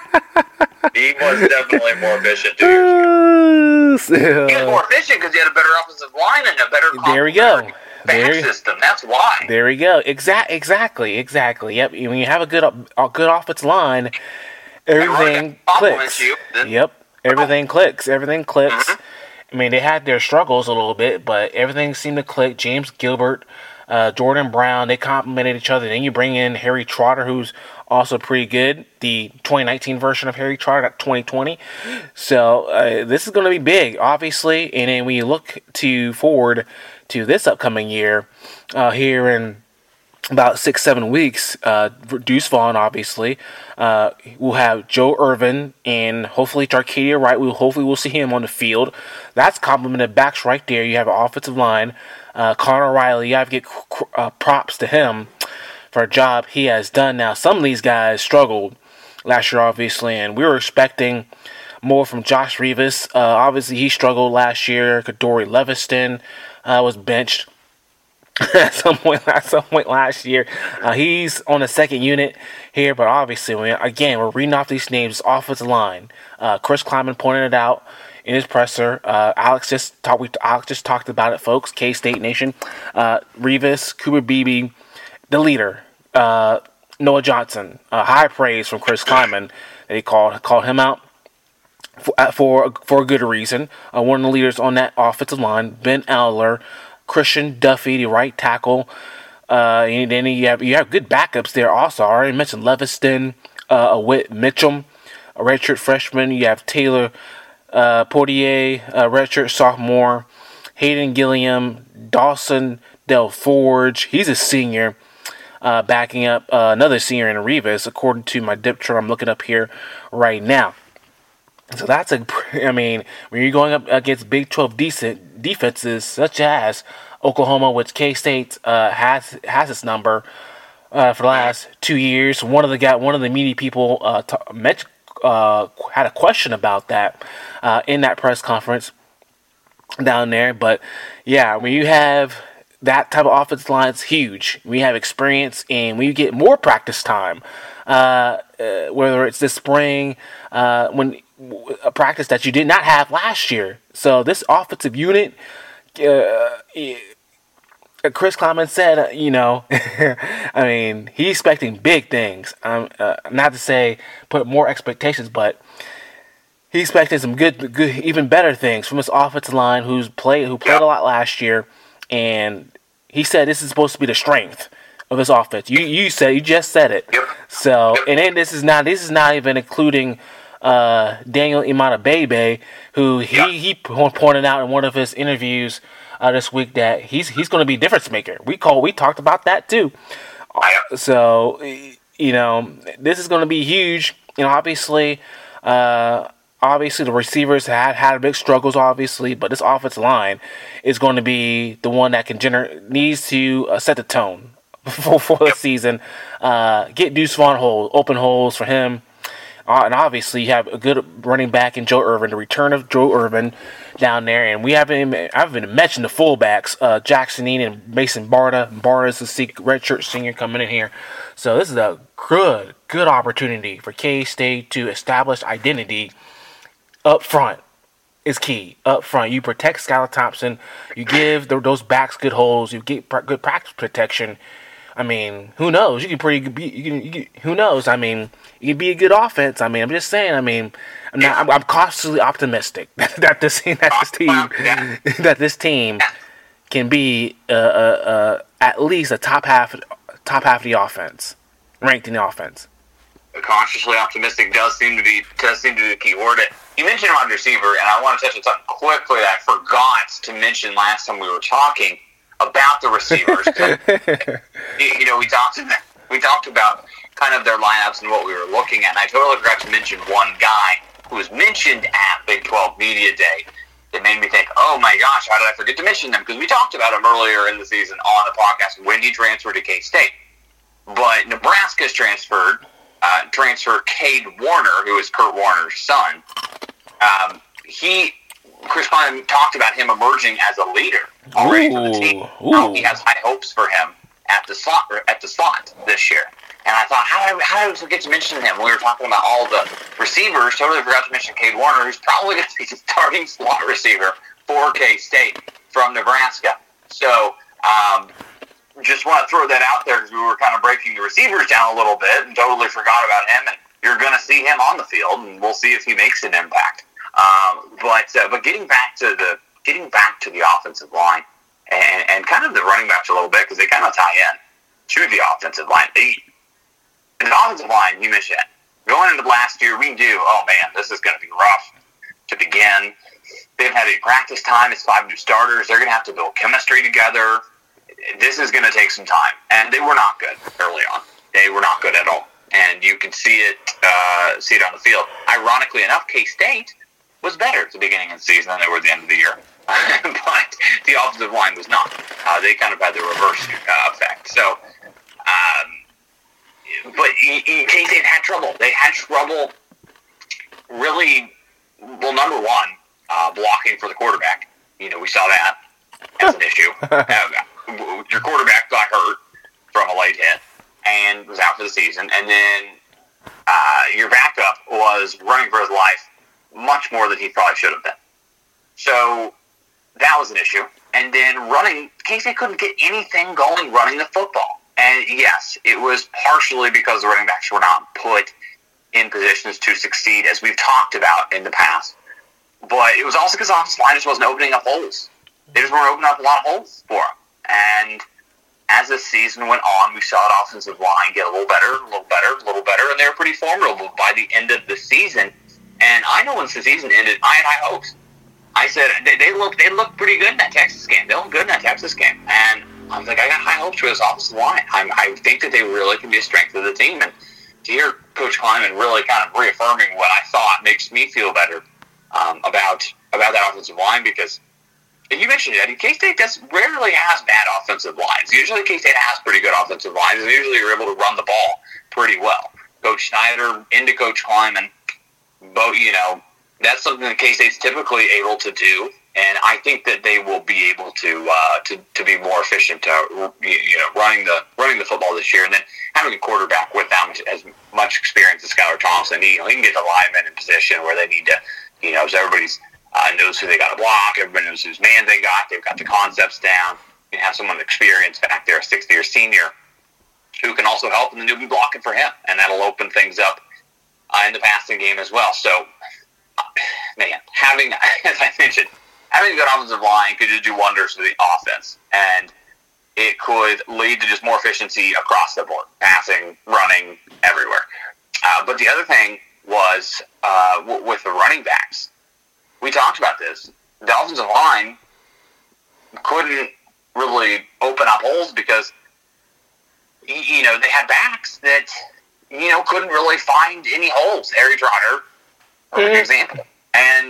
He was definitely more efficient 2 years ago. He was more efficient because he had a better offensive line and a better there we go. back system. That's why. There we go. Exactly. Yep. When you have a good offensive line, everything clicks. Yep. Everything clicks. Mm-hmm. I mean, they had their struggles a little bit, but everything seemed to click. James Gilbert, Jordan Brown, they complemented each other. Then you bring in Harry Trotter, who's also pretty good. The 2019 version of Harry Trotter, not 2020. So this is going to be big, obviously. And then when you look forward to this upcoming year, here in about 6-7 weeks, Deuce Vaughn, obviously. We'll have Joe Irvin and hopefully Jarcadia Wright. Hopefully we'll see him on the field. That's complemented backs right there. You have an offensive line. Connor Riley, you have to get props to him for a job he has done now. Some of these guys struggled last year, obviously, and we were expecting more from Josh Rivas. Obviously, he struggled last year. Kadori Leviston was benched at some point last year. He's on the second unit here, but obviously, we're reading off these names. Offensive line. Chris Kleiman pointed it out in his presser. Alex just talked about it, folks. K-State Nation. Rivas, Cooper Beebe, the leader. Noah Johnson. High praise from Chris Kleiman. They called him out for a good reason. One of the leaders on that offensive line, Ben Aller. Christian Duffy, the right tackle. And then you have good backups there also. I already mentioned Leviston, Whit Mitchum, a redshirt freshman. You have Taylor Portier, a redshirt sophomore. Hayden Gilliam, Dawson Del Forge. He's a senior, backing up another senior in Rivas, according to my depth chart I'm looking up here right now. So that's when you're going up against Big 12 decent defenses such as Oklahoma, which K-State has its number for the last 2 years. One of the media people had a question about that in that press conference down there. But yeah, when you have that type of offensive line, it's huge. We have experience, and when you get more practice time, whether it's this spring, when a practice that you did not have last year. So this offensive unit, Chris Kleiman said, he's expecting big things. Not to say put more expectations, but he's expecting some good, even better things from this offensive line who played a lot last year, and he said this is supposed to be the strength of this offense. You just said it. Yep. So, and then this is not even including Daniel Imatabebe, who he pointed out in one of his interviews this week that he's going to be a difference maker. We talked about that too. So this is going to be huge. Obviously the receivers had big struggles, obviously, but this offensive line is going to be the one that needs to set the tone for the season. Get Deuce Vaughn open holes for him. And obviously, you have a good running back in Joe Irvin, the return of Joe Irvin down there. And I haven't even mentioned the fullbacks, Jackson Ean and Mason Barta. Barta's the redshirt senior coming in here. So this is a good opportunity for K-State to establish identity up front. Is key. Up front, you protect Skylar Thompson. You give those backs good holes. You get good practice protection. Who knows? Who knows? You can be a good offense. I'm just saying. I'm cautiously optimistic that this team can be at least a top half of the offense, ranked in the offense. Cautiously optimistic does seem to be the key word. You mentioned wide receiver, and I want to touch on something quickly that I forgot to mention last time we were talking about the receivers. We talked about kind of their lineups and what we were looking at, and I totally forgot to mention one guy who was mentioned at Big 12 Media Day. It made me think, oh my gosh, how did I forget to mention them? Because we talked about him earlier in the season on the podcast when he transferred to K-State. But Nebraska's transferred Cade Warner, who is Kurt Warner's son. He Chris Klein talked about him emerging as a leader already for the team. He has high hopes for him at the slot this year. And I thought, how did I forget to mention him? We were talking about all the receivers. Totally forgot to mention Cade Warner, who's probably going to be the starting slot receiver for K-State from Nebraska. So, just want to throw that out there because we were kind of breaking the receivers down a little bit and totally forgot about him. And you're going to see him on the field, and we'll see if he makes an impact. But getting back to the offensive line and kind of the running backs a little bit because they kind of tie in to the offensive line. The offensive line, you mentioned it. Going into last year, we knew, oh man, this is going to be rough to begin. They haven't had any practice time. It's 5 new starters. They're going to have to build chemistry together. This is going to take some time. And they were not good early on. They were not good at all. And you can see it on the field. Ironically enough, K-State was better at the beginning of the season than they were at the end of the year. But the offensive line was not. They kind of had the reverse effect. So, but K-State had trouble. They had trouble really, well, number one, blocking for the quarterback. We saw that as an issue. Your quarterback got hurt from a late hit and was out for the season. And then your backup was running for his life much more than he probably should have been. So that was an issue. And then K-State couldn't get anything going running the football. And yes, it was partially because the running backs were not put in positions to succeed, as we've talked about in the past. But it was also because the offensive line just wasn't opening up holes. They just weren't opening up a lot of holes for them. And as the season went on, we saw the offensive line get a little better, and they were pretty formidable by the end of the season. And I know once the season ended, I had high hopes. I said they looked pretty good in that Texas game. They looked good in that Texas game, and I was like, I got high hopes for this offensive line. I think that they really can be a strength of the team, and to hear Coach Kleiman really kind of reaffirming what I thought makes me feel better about that offensive line because. And you mentioned it, Eddie. K-State rarely has bad offensive lines. Usually K-State has pretty good offensive lines, and usually you're able to run the ball pretty well. Coach Schneider into Coach Kleiman, that's something that K-State's typically able to do, and I think that they will be able to be more efficient, running the football this year, and then having a quarterback with them as much experience as Skylar Thompson, he can get the linemen in position where they need to, so everybody's knows who they got to block. Everybody knows whose man they got. They've got the concepts down. You can have someone experienced back there, a 6th-year senior, who can also help, and then you'll be blocking for him, and that'll open things up in the passing game as well. So, man, as I mentioned, having a good offensive line could just do wonders for the offense, and it could lead to just more efficiency across the board, passing, running, everywhere. But the other thing was with the running backs. We talked about this. The offensive line couldn't really open up holes because, they had backs that, couldn't really find any holes. Harry Trotter, for example. And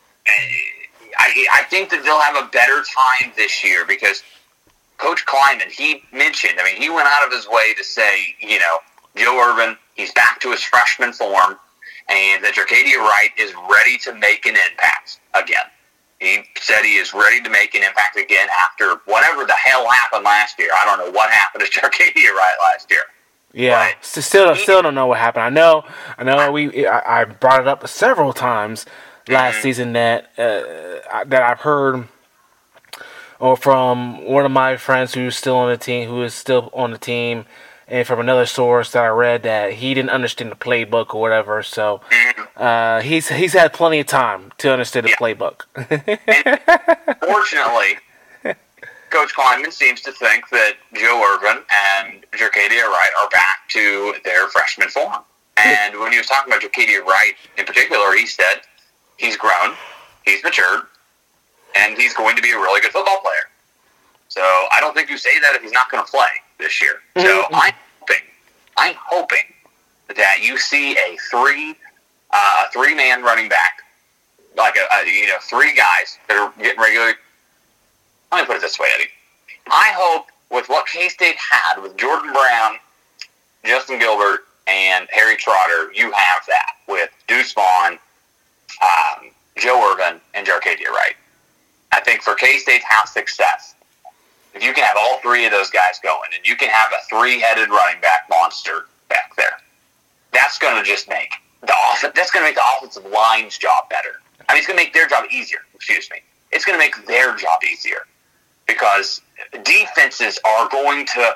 I think that they'll have a better time this year because Coach Kleiman, he mentioned, he went out of his way to say, Joe Irvin, he's back to his freshman form. And that Jarcadia Wright is ready to make an impact again. He said he is ready to make an impact again after whatever the hell happened last year. I don't know what happened to Jarcadia Wright last year. Yeah, still don't know what happened. I know. I brought it up several times last season that I've heard, or from one of my friends who is still on the team. And from another source that I read that he didn't understand the playbook or whatever, so he's had plenty of time to understand the playbook. Fortunately, Coach Kleiman seems to think that Joe Irvin and Jarcadia Wright are back to their freshman form. And when he was talking about Jarcadia Wright in particular, he said he's grown, he's matured, and he's going to be a really good football player. So I don't think you say that if he's not going to play this year. So I'm hoping that you see a three-man running back, like three guys that are getting regular. Let me put it this way, Eddie. I hope with what K-State had with Jordan Brown, Justin Gilbert, and Harry Trotter, you have that with Deuce Vaughn, Joe Irvin, and Jarcadia Wright. I think for K-State to have success, if you can have all three of those guys going, and you can have a three-headed running back monster back there, that's going to just make the offensive line's job better. I mean, it's going to make their job easier. Excuse me. It's going to make their job easier because defenses are going to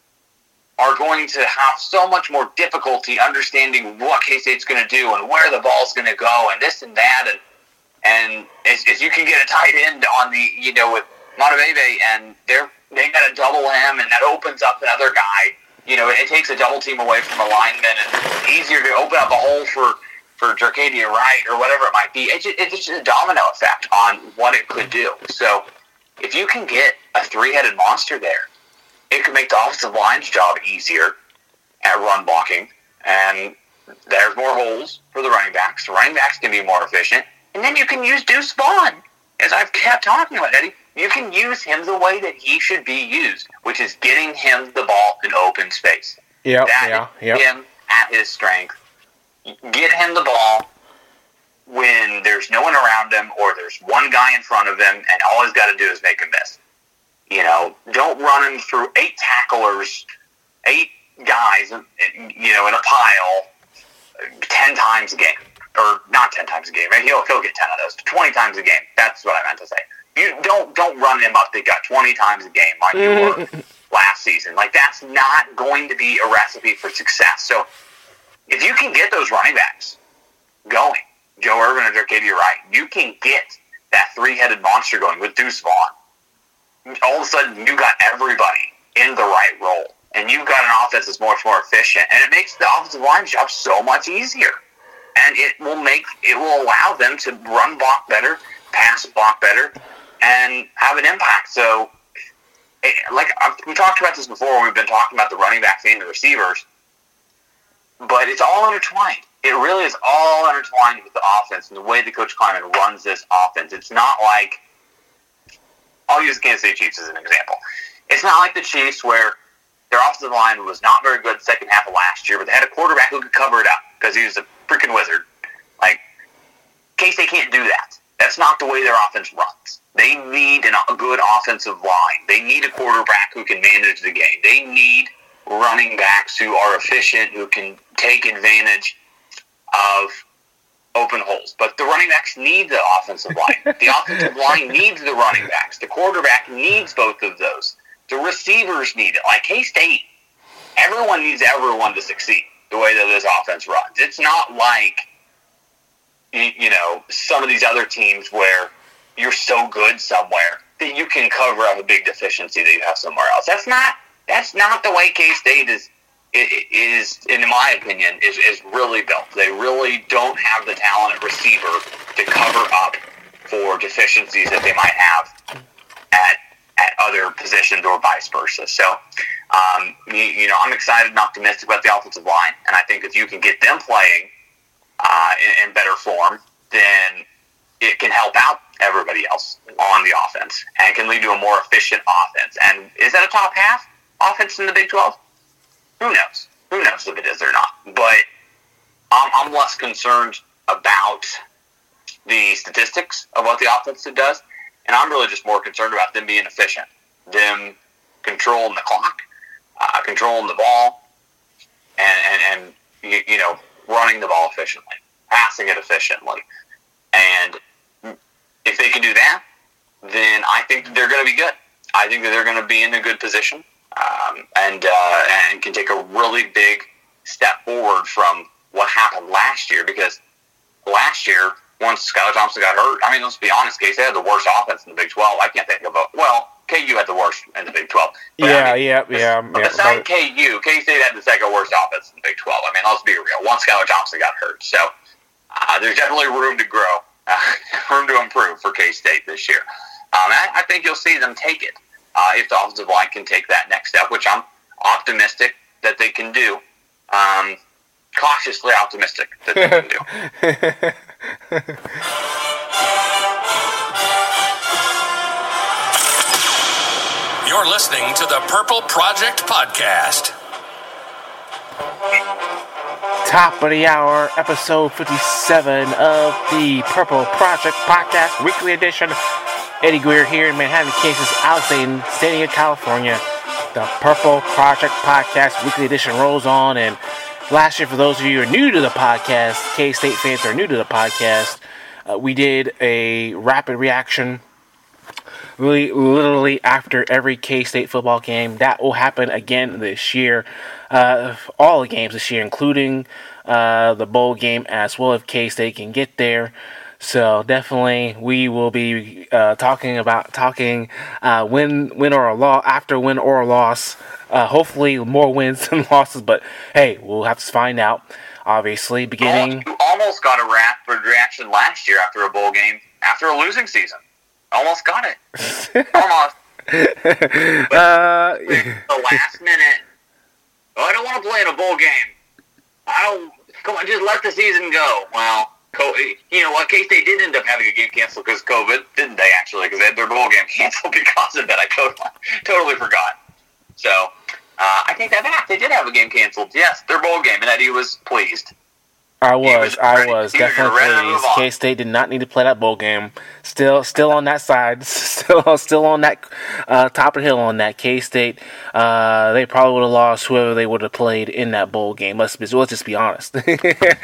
have so much more difficulty understanding what K-State's going to do and where the ball's going to go and this and that. And as you can get a tight end on the, with Matabebe, and they got to double him, and that opens up another guy. It takes a double team away from a lineman, and it's easier to open up a hole for Jarcadia Wright or whatever it might be. It's just a domino effect on what it could do. So if you can get a three-headed monster there, it could make the offensive line's job easier at run blocking, and there's more holes for the running backs. The running backs can be more efficient, and then you can use Deuce Vaughn, as I've kept talking about, Eddie. You can use him the way that he should be used, which is getting him the ball in open space. Yep. Him at his strength. Get him the ball when there's no one around him or there's one guy in front of him, and all he's got to do is make a miss. Don't run him through 8 tacklers, 8 guys, in a pile 10 times a game. Or not 10 times a game. Right? He'll get 10 of those. 20 times a game. That's what I meant to say. You don't run him up. They got 20 times a game like you were last season. Like, that's not going to be a recipe for success. So if you can get those running backs going, Joe Irvin and Jarcadia Wright, you can get that three-headed monster going with Deuce Vaughn. All of a sudden, you got everybody in the right role, and you've got an offense that's much more efficient, and it makes the offensive line job so much easier. And it will allow them to run block better, pass block better, and have an impact. So, we talked about this before. We've been talking about the running backs and the receivers, but it's all intertwined. It really is all intertwined with the offense and the way that Coach Kleiman runs this offense. It's not like, I'll use the Kansas City Chiefs as an example. It's not like the Chiefs where their offensive line was not very good the second half of last year, but they had a quarterback who could cover it up because he was a freaking wizard. Like, K-State can't do that. That's not the way their offense runs. They need a good offensive line. They need a quarterback who can manage the game. They need running backs who are efficient, who can take advantage of open holes. But the running backs need the offensive line. The offensive line needs the running backs. The quarterback needs both of those. The receivers need it. Like K-State, everyone needs everyone to succeed the way that this offense runs. It's not like, some of these other teams where you're so good somewhere that you can cover up a big deficiency that you have somewhere else. That's not the way K-State is, in my opinion, is really built. They really don't have the talent at receiver to cover up for deficiencies that they might have at other positions or vice versa. So, I'm excited and optimistic about the offensive line, and I think if you can get them playing in better form, then it can help out everybody else on the offense and can lead to a more efficient offense. And is that a top half offense in the Big 12? Who knows? Who knows if it is or not? But I'm less concerned about the statistics of what the offense does, and I'm really just more concerned about them being efficient, them controlling the clock, controlling the ball, and running the ball efficiently, passing it efficiently. And if they can do that, then I think that they're going to be good. I think that they're going to be in a good position and can take a really big step forward from what happened last year. Because last year, once Skylar Thompson got hurt, let's be honest, K-State had the worst offense in the Big 12. I can't think of KU had the worst in the Big 12. But Besides KU, K-State had the second worst offense in the Big 12. Let's be real. Once Skylar Thompson got hurt. So there's definitely room to grow, room to improve for K-State this year. I think you'll see them take it if the offensive line can take that next step, which I'm optimistic that they can do. Cautiously optimistic that they can do. You're listening to the Purple Project Podcast. Top of the hour, episode 57 of the Purple Project Podcast, weekly edition. Eddie Greer here in Manhattan, Kansas, Alex in San Diego, California. The Purple Project Podcast, weekly edition rolls on. And last year, for those of you who are new to the podcast, K-State fans are new to the podcast, we did a rapid reaction really literally after every K-State football game. That will happen again this year. All the games this year, including the bowl game as well, if K-State can get there. So definitely we will be talking win or a loss, after win or a loss. Hopefully more wins than losses, but hey, we'll have to find out. Obviously, beginning. You almost got a rapid reaction last year after a bowl game, after a losing season. Almost got it. Almost. The last minute. Oh, I don't want to play in a bowl game. Come on, just let the season go. Well, you know what? K-State did end up having a game canceled because of COVID, didn't they? Actually, because they had their bowl game canceled because of that. I totally forgot. So I take that back. They did have a game canceled. Yes, their bowl game, and Eddie was pleased. I was definitely pleased. K-State did not need to play that bowl game. Still on that side. Still on that top of the hill on that. K-State, they probably would have lost whoever they would have played in that bowl game. Let's just be honest. You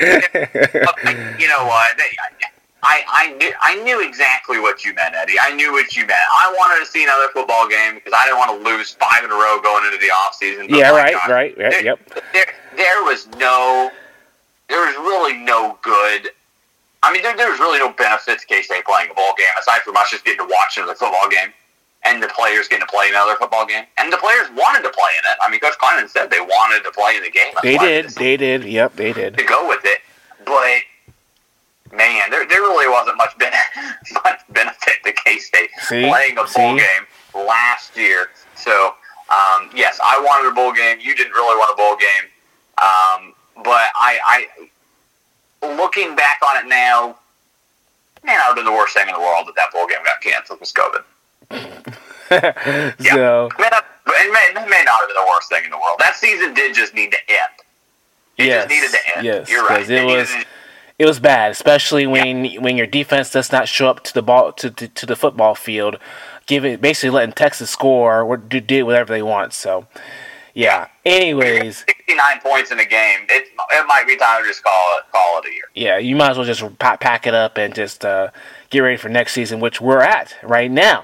know what? I knew exactly what you meant, Eddie. I knew what you meant. I wanted to see another football game because I didn't want to lose 5 in a row going into the offseason. Yeah, right. Yep. There was really no good. I mean, there was really no benefit to K-State playing a bowl game, aside from us just getting to watch another football game and the players getting to play another football game. And the players wanted to play in it. I mean, Coach Kleiman said they wanted to play in the game. They did. Yep, they did. To go with it. But, man, there really wasn't much benefit to K-State playing a bowl game last year. So, yes, I wanted a bowl game. You didn't really want a bowl game. But I looking back on it now, man, that would have been the worst thing in the world that bowl game got canceled with COVID. So, it may not have been the worst thing in the world. That season did just need to end. It just needed to end. Yes, you're right. It was bad, especially when your defense does not show up to the ball to the football field, basically letting Texas score or do whatever they want. So. Yeah. Anyways, 69 points in a game. It might be time to just call it a year. Yeah, you might as well just pack it up and just get ready for next season, which we're at right now.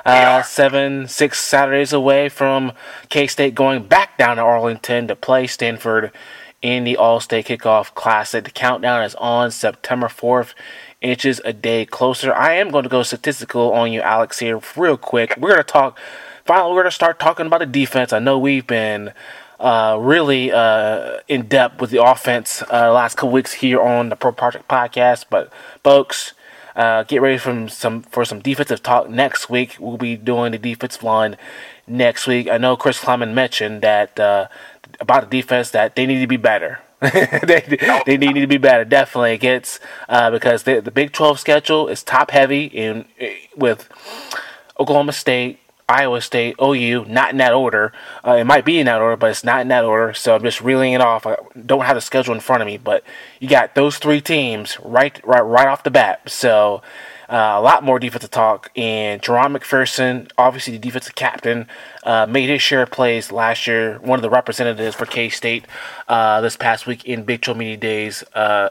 6 Saturdays away from K-State going back down to Arlington to play Stanford in the All-State Kickoff Classic. The countdown is on September 4th. Inches a day closer. I am going to go statistical on you, Alex, here real quick. We're going to Finally, we're going to start talking about the defense. I know we've been really in depth with the offense the last couple weeks here on the Pro Project Podcast. But, folks, get ready for some defensive talk next week. We'll be doing the defensive line next week. I know Chris Kleiman mentioned that about the defense that they need to be better. they need to be better. Definitely, it gets because the Big 12 schedule is top heavy with Oklahoma State, Iowa State, OU, not in that order. It might be in that order, but it's not in that order. So I'm just reeling it off. I don't have the schedule in front of me, but you got those 3 teams right off the bat. So a lot more defensive talk. And Jerron McPherson, obviously the defensive captain, made his share of plays last year. One of the representatives for K-State this past week in Big 12 Media Days.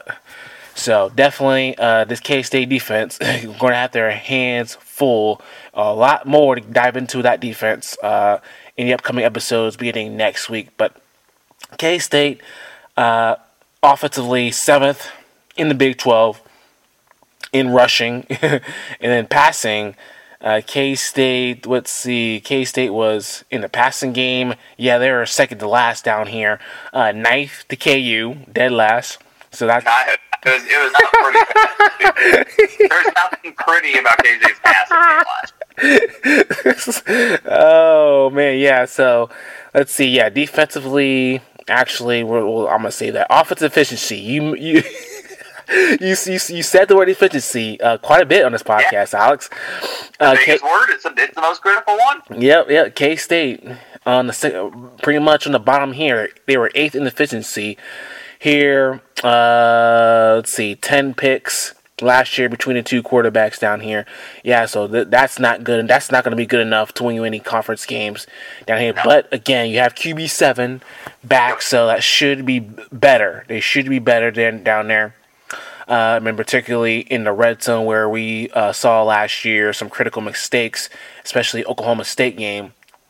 So definitely this K-State defense is going to have their hands full. A lot more to dive into that defense in the upcoming episodes beginning next week. But K-State offensively 7th in the Big 12 in rushing and then passing. K-State, let's see, K-State was in the passing game. Yeah, they were second to last down here. 9th to KU, dead last. So that's... It was not pretty. There's nothing pretty about KJ's passing game last. Oh, man, yeah. So, let's see. Yeah, defensively, actually, I'm going to say that. Offensive efficiency. You said the word efficiency quite a bit on this podcast, Alex. The biggest word. It's the most critical one. Yep. K-State, pretty much on the bottom here, they were 8th in efficiency. here. Let's see, 10 picks last year between the two quarterbacks down here. Yeah, so that's not good, and that's not going to be good enough to win you any conference games down here. But again, you have QB7 back, so that should be better. They should be better than down there. I mean, particularly in the red zone where we saw last year some critical mistakes, especially Oklahoma State game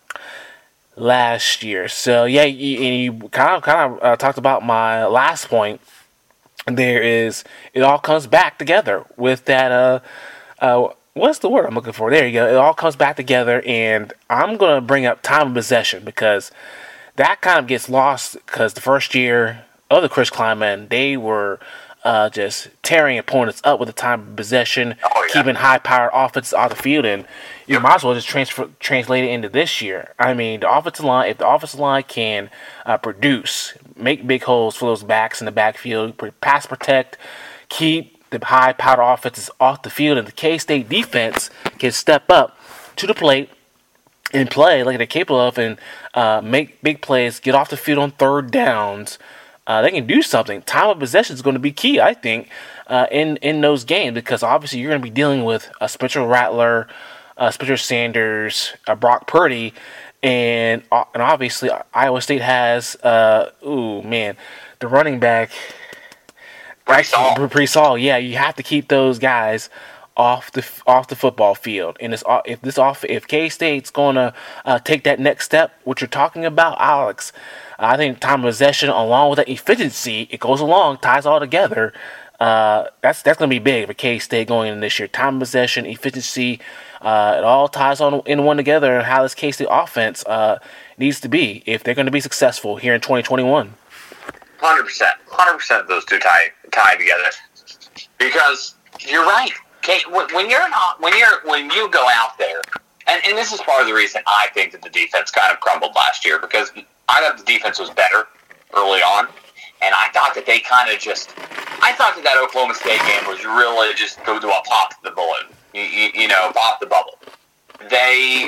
last year. So yeah, you kind of talked about my last point. There is, it all comes back together with that. What's the word I'm looking for? There you go. It all comes back together, and I'm gonna bring up time of possession because that kind of gets lost because the first year of the Chris Klieman, they were just tearing opponents up with the time of possession, keeping high-powered offenses off the field, and you might as well just translate it into this year. I mean, the offensive line, if the offensive line can produce, make big holes for those backs in the backfield, pass protect, keep the high-powered offenses off the field, and the K-State defense can step up to the plate and play like they're capable of and make big plays, get off the field on third downs, they can do something. Time of possession is going to be key, I think, in those games because obviously you're going to be dealing with Spencer Rattler, Spencer Sanders, Brock Purdy, and obviously Iowa State has, the running back, Pre-Saul. Yeah, you have to keep those guys off the football field. And if K-State's going to take that next step, what you're talking about, Alex, I think time of possession, along with that efficiency, it goes along, ties all together. That's going to be big for K-State going in this year. Time of possession, efficiency, it all ties on in one together. How this K-State offense needs to be if they're going to be successful here in 2021. 100% of those two tie together because you're right. When you go out there, and this is part of the reason I think that the defense kind of crumbled last year because I thought the defense was better early on, and I thought that they kind of I thought that Oklahoma State game was really just go to a pop the balloon, pop the bubble. They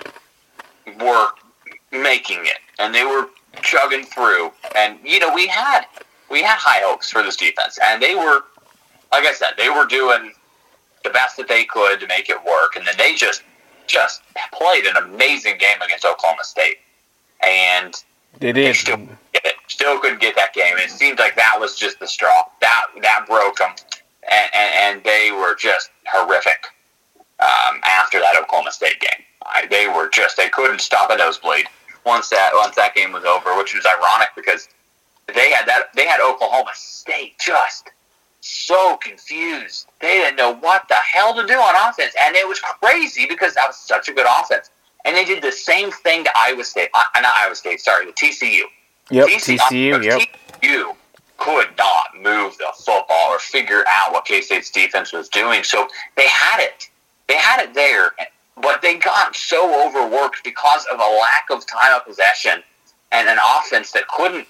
were making it, and they were chugging through, and we had high hopes for this defense, and they were, like I said, they were doing the best that they could to make it work, and then they just played an amazing game against Oklahoma State. And they still couldn't get that game. It seemed like that was just the straw. That broke them. And they were just horrific after that Oklahoma State game. They couldn't stop a nosebleed once that game was over, which was ironic because they had Oklahoma State just so confused. They didn't know what the hell to do on offense. And it was crazy because that was such a good offense. And they did the same thing to Iowa State. The TCU. Yep, TCU, yep. TCU could not move the football or figure out what K-State's defense was doing. So they had it. They had it there. But they got so overworked because of a lack of time of possession and an offense that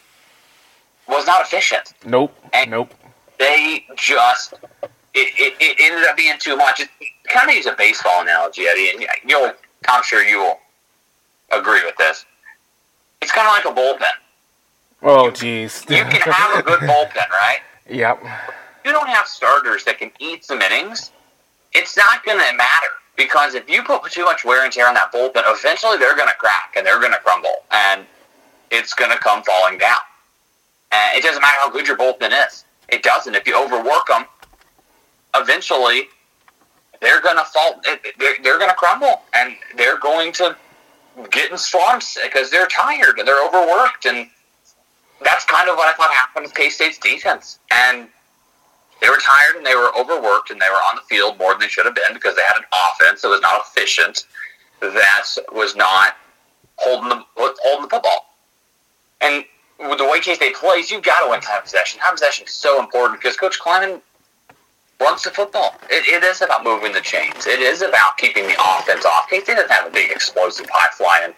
was not efficient. Nope. They just... It ended up being too much. Kind of use a baseball analogy, Eddie, and I'm sure you will agree with this. It's kind of like a bullpen. Oh, jeez. You can have a good bullpen, right? Yep. You don't have starters that can eat some innings. It's not going to matter because if you put too much wear and tear on that bullpen, eventually they're going to crack and they're going to crumble, and it's going to come falling down. And it doesn't matter how good your bullpen is. It doesn't. If you overwork them, eventually they're going to fall. They're going to crumble, and they're going to get in slumps because they're tired and they're overworked. And that's kind of what I thought happened with K-State's defense. And they were tired and they were overworked and they were on the field more than they should have been because they had an offense that was not efficient, that was not holding the football. And with the way K-State plays, you've got to win time of possession. Time of possession is so important because Coach Klieman runs the football. It is about moving the chains. It is about keeping the offense off. K-State doesn't have a big explosive high-flying,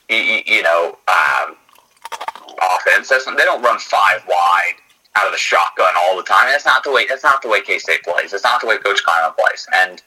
offense. They don't run five wide out of the shotgun all the time. That's not the way K-State plays. It's not the way Coach Klieman plays. And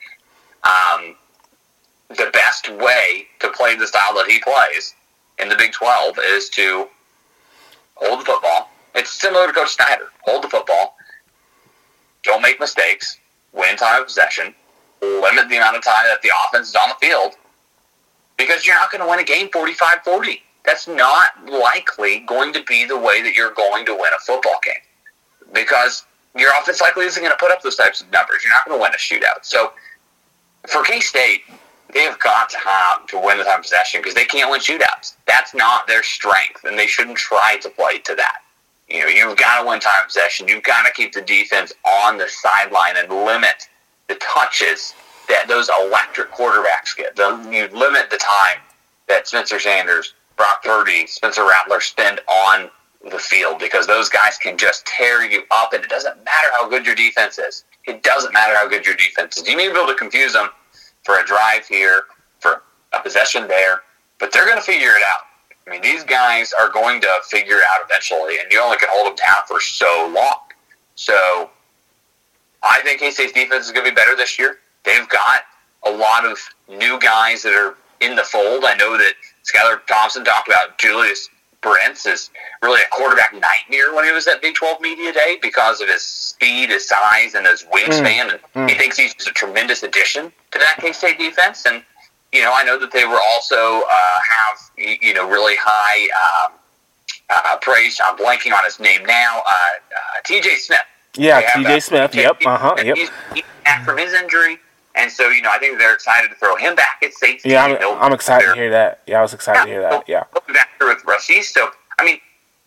the best way to play the style that he plays in the Big 12 is to hold the football, It's similar to Coach Snyder. Hold the football. Don't make mistakes. Win time of possession. Limit the amount of time that the offense is on the field. Because you're not going to win a game 45-40. That's not likely going to be the way that you're going to win a football game. Because your offense likely isn't going to put up those types of numbers. You're not going to win a shootout. So for K-State, they have got to have to win the time of possession because they can't win shootouts. That's not their strength, and they shouldn't try to play to that. You've got to win time of possession. You've got to keep the defense on the sideline and limit the touches that those electric quarterbacks get. You limit the time that Spencer Sanders, Brock Purdy, Spencer Rattler spend on the field because those guys can just tear you up, and it doesn't matter how good your defense is. It doesn't matter how good your defense is. You may be able to confuse them for a drive here, for a possession there, but they're going to figure it out. I mean, these guys are going to figure it out eventually, and you only can hold them down for so long. So I think K-State's defense is going to be better this year. They've got a lot of new guys that are in the fold. I know that Skylar Thompson talked about Julius Brents is really a quarterback nightmare when he was at Big 12 Media Day because of his speed, his size, and his wingspan. And he thinks he's just a tremendous addition to that K-State defense. And, I know that they were also have, really high praise. I'm blanking on his name now. TJ Smith. Yeah, TJ Smith. Yep. Yep. He's back from his injury. And so, I think they're excited to throw him back at safety. Yeah, I'm excited to hear that. Yeah, I was excited to hear that. Yeah. Back there with Rashid. So, I mean,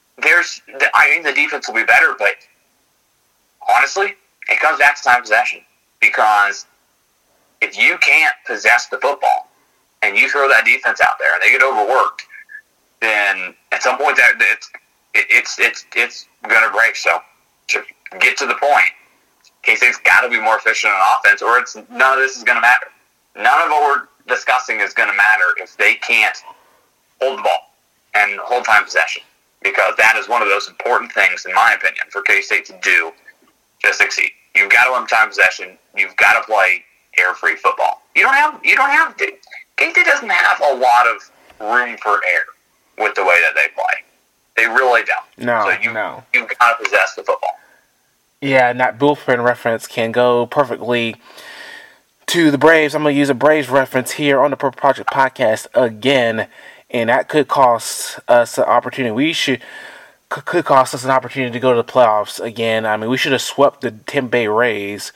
I think the defense will be better, but honestly, it comes back to time possession. Because if you can't possess the football and you throw that defense out there and they get overworked, then at some point it's going to break. So, to get to the point, K-State's got to be more efficient on offense, or none of this is going to matter. None of what we're discussing is going to matter if they can't hold the ball and hold time possession, because that is one of those important things, in my opinion, for K-State to do to succeed. You've got to win time possession. You've got to play air-free football. You don't have to. K-State doesn't have a lot of room for air with the way that they play. They really don't. No. You've got to possess the football. Yeah, and that bullpen reference can go perfectly to the Braves. I'm going to use a Braves reference here on the Purple Project podcast again, and that could cost us an opportunity. Could cost us an opportunity to go to the playoffs again. I mean, we should have swept the Tampa Bay Rays,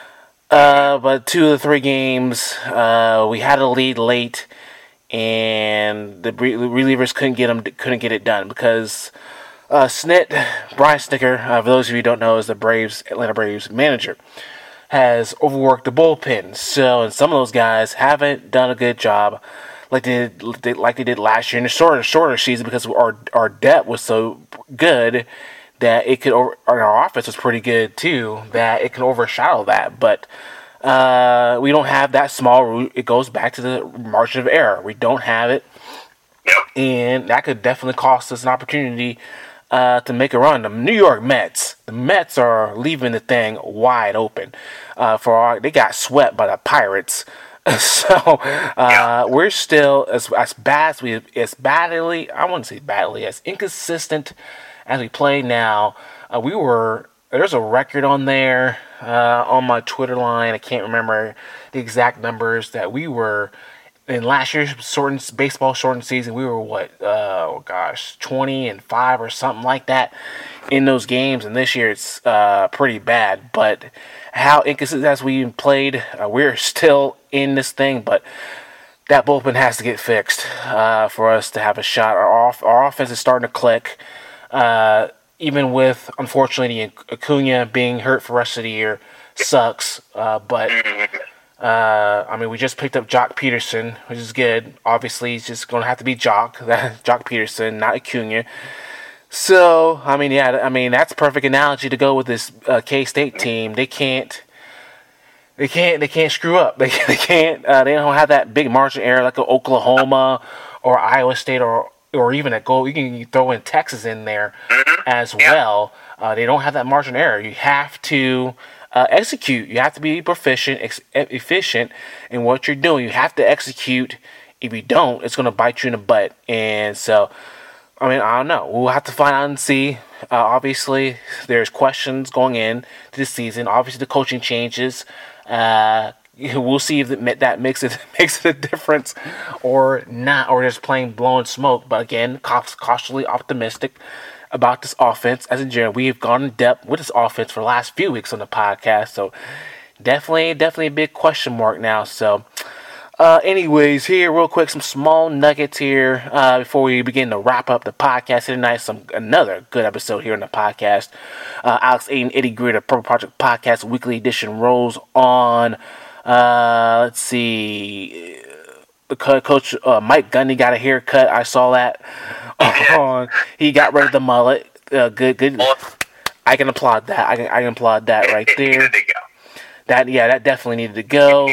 but 2 of the 3 games, we had a lead late, and the relievers couldn't get it done because Brian Snitker, for those of you who don't know, is the Atlanta Braves manager, has overworked the bullpen. So, and some of those guys haven't done a good job like they did last year in the shorter season, because our depth was so good that it could, our offense was pretty good too, that it can overshadow that. But we don't have that small root. It goes back to the margin of error. We don't have it, and that could definitely cost us an opportunity to make a run. The New York Mets. The Mets are leaving the thing wide open. They got swept by the Pirates. So we're still as inconsistent as we play now. There's a record on there on my Twitter line. I can't remember the exact numbers that we were. In last year's baseball shortened season, we were 20-5 or something like that in those games, and this year it's pretty bad. But how inconsistent as we played, we're still in this thing. But that bullpen has to get fixed for us to have a shot. Our offense is starting to click, even with, unfortunately, Acuna being hurt for the rest of the year. Sucks, but. We just picked up Jock Peterson, which is good. Obviously, he's just going to have to be Jock Peterson, not Acuna. So, that's a perfect analogy to go with this K-State team. They can't screw up. They can't. They don't have that big margin error like Oklahoma or Iowa State or even you can throw in Texas in there as well. They don't have that margin error. You have to. Execute. You have to be proficient, efficient in what you're doing. You have to execute. If you don't, it's going to bite you in the butt. And so, I don't know. We'll have to find out and see There's questions going in to this season. Obviously, the coaching changes. We'll see if that makes it a difference or not, or just plain blowing smoke. But again, cautiously optimistic about this offense. As in general, we have gone in depth with this offense for the last few weeks on the podcast. So definitely a big question mark now. So. Anyways, here real quick, some small nuggets here before we begin to wrap up the podcast tonight. Another good episode here on the podcast. Alex Aiden, Eddie Greer, the Purple Project Podcast Weekly Edition rolls on. Let's see, Coach Mike Gundy got a haircut. I saw that. He got rid of the mullet. Good. I can applaud that. I can applaud that right there. That definitely needed to go.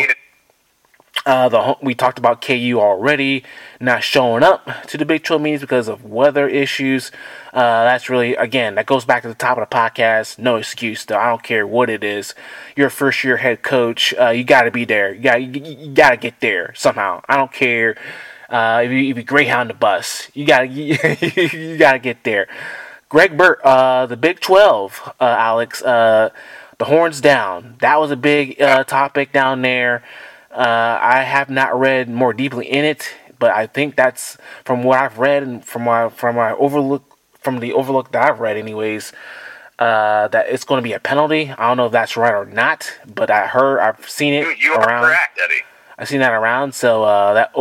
We talked about KU already not showing up to the Big 12 meetings because of weather issues. That's really, again, that goes back to the top of the podcast. No excuse, though. I don't care what it is. You're a first-year head coach. You got to be there. You got to get there somehow. I don't care if you Greyhound the bus. You got to get there. Greg Burt, the Big 12, Alex, the horns down. That was a big topic down there. I have not read more deeply in it, but I think that's from what I've read and from the overlook that I've read, anyways. That it's going to be a penalty. I don't know if that's right or not, but I've seen it you around. You are correct, Eddie. I've seen that around. So that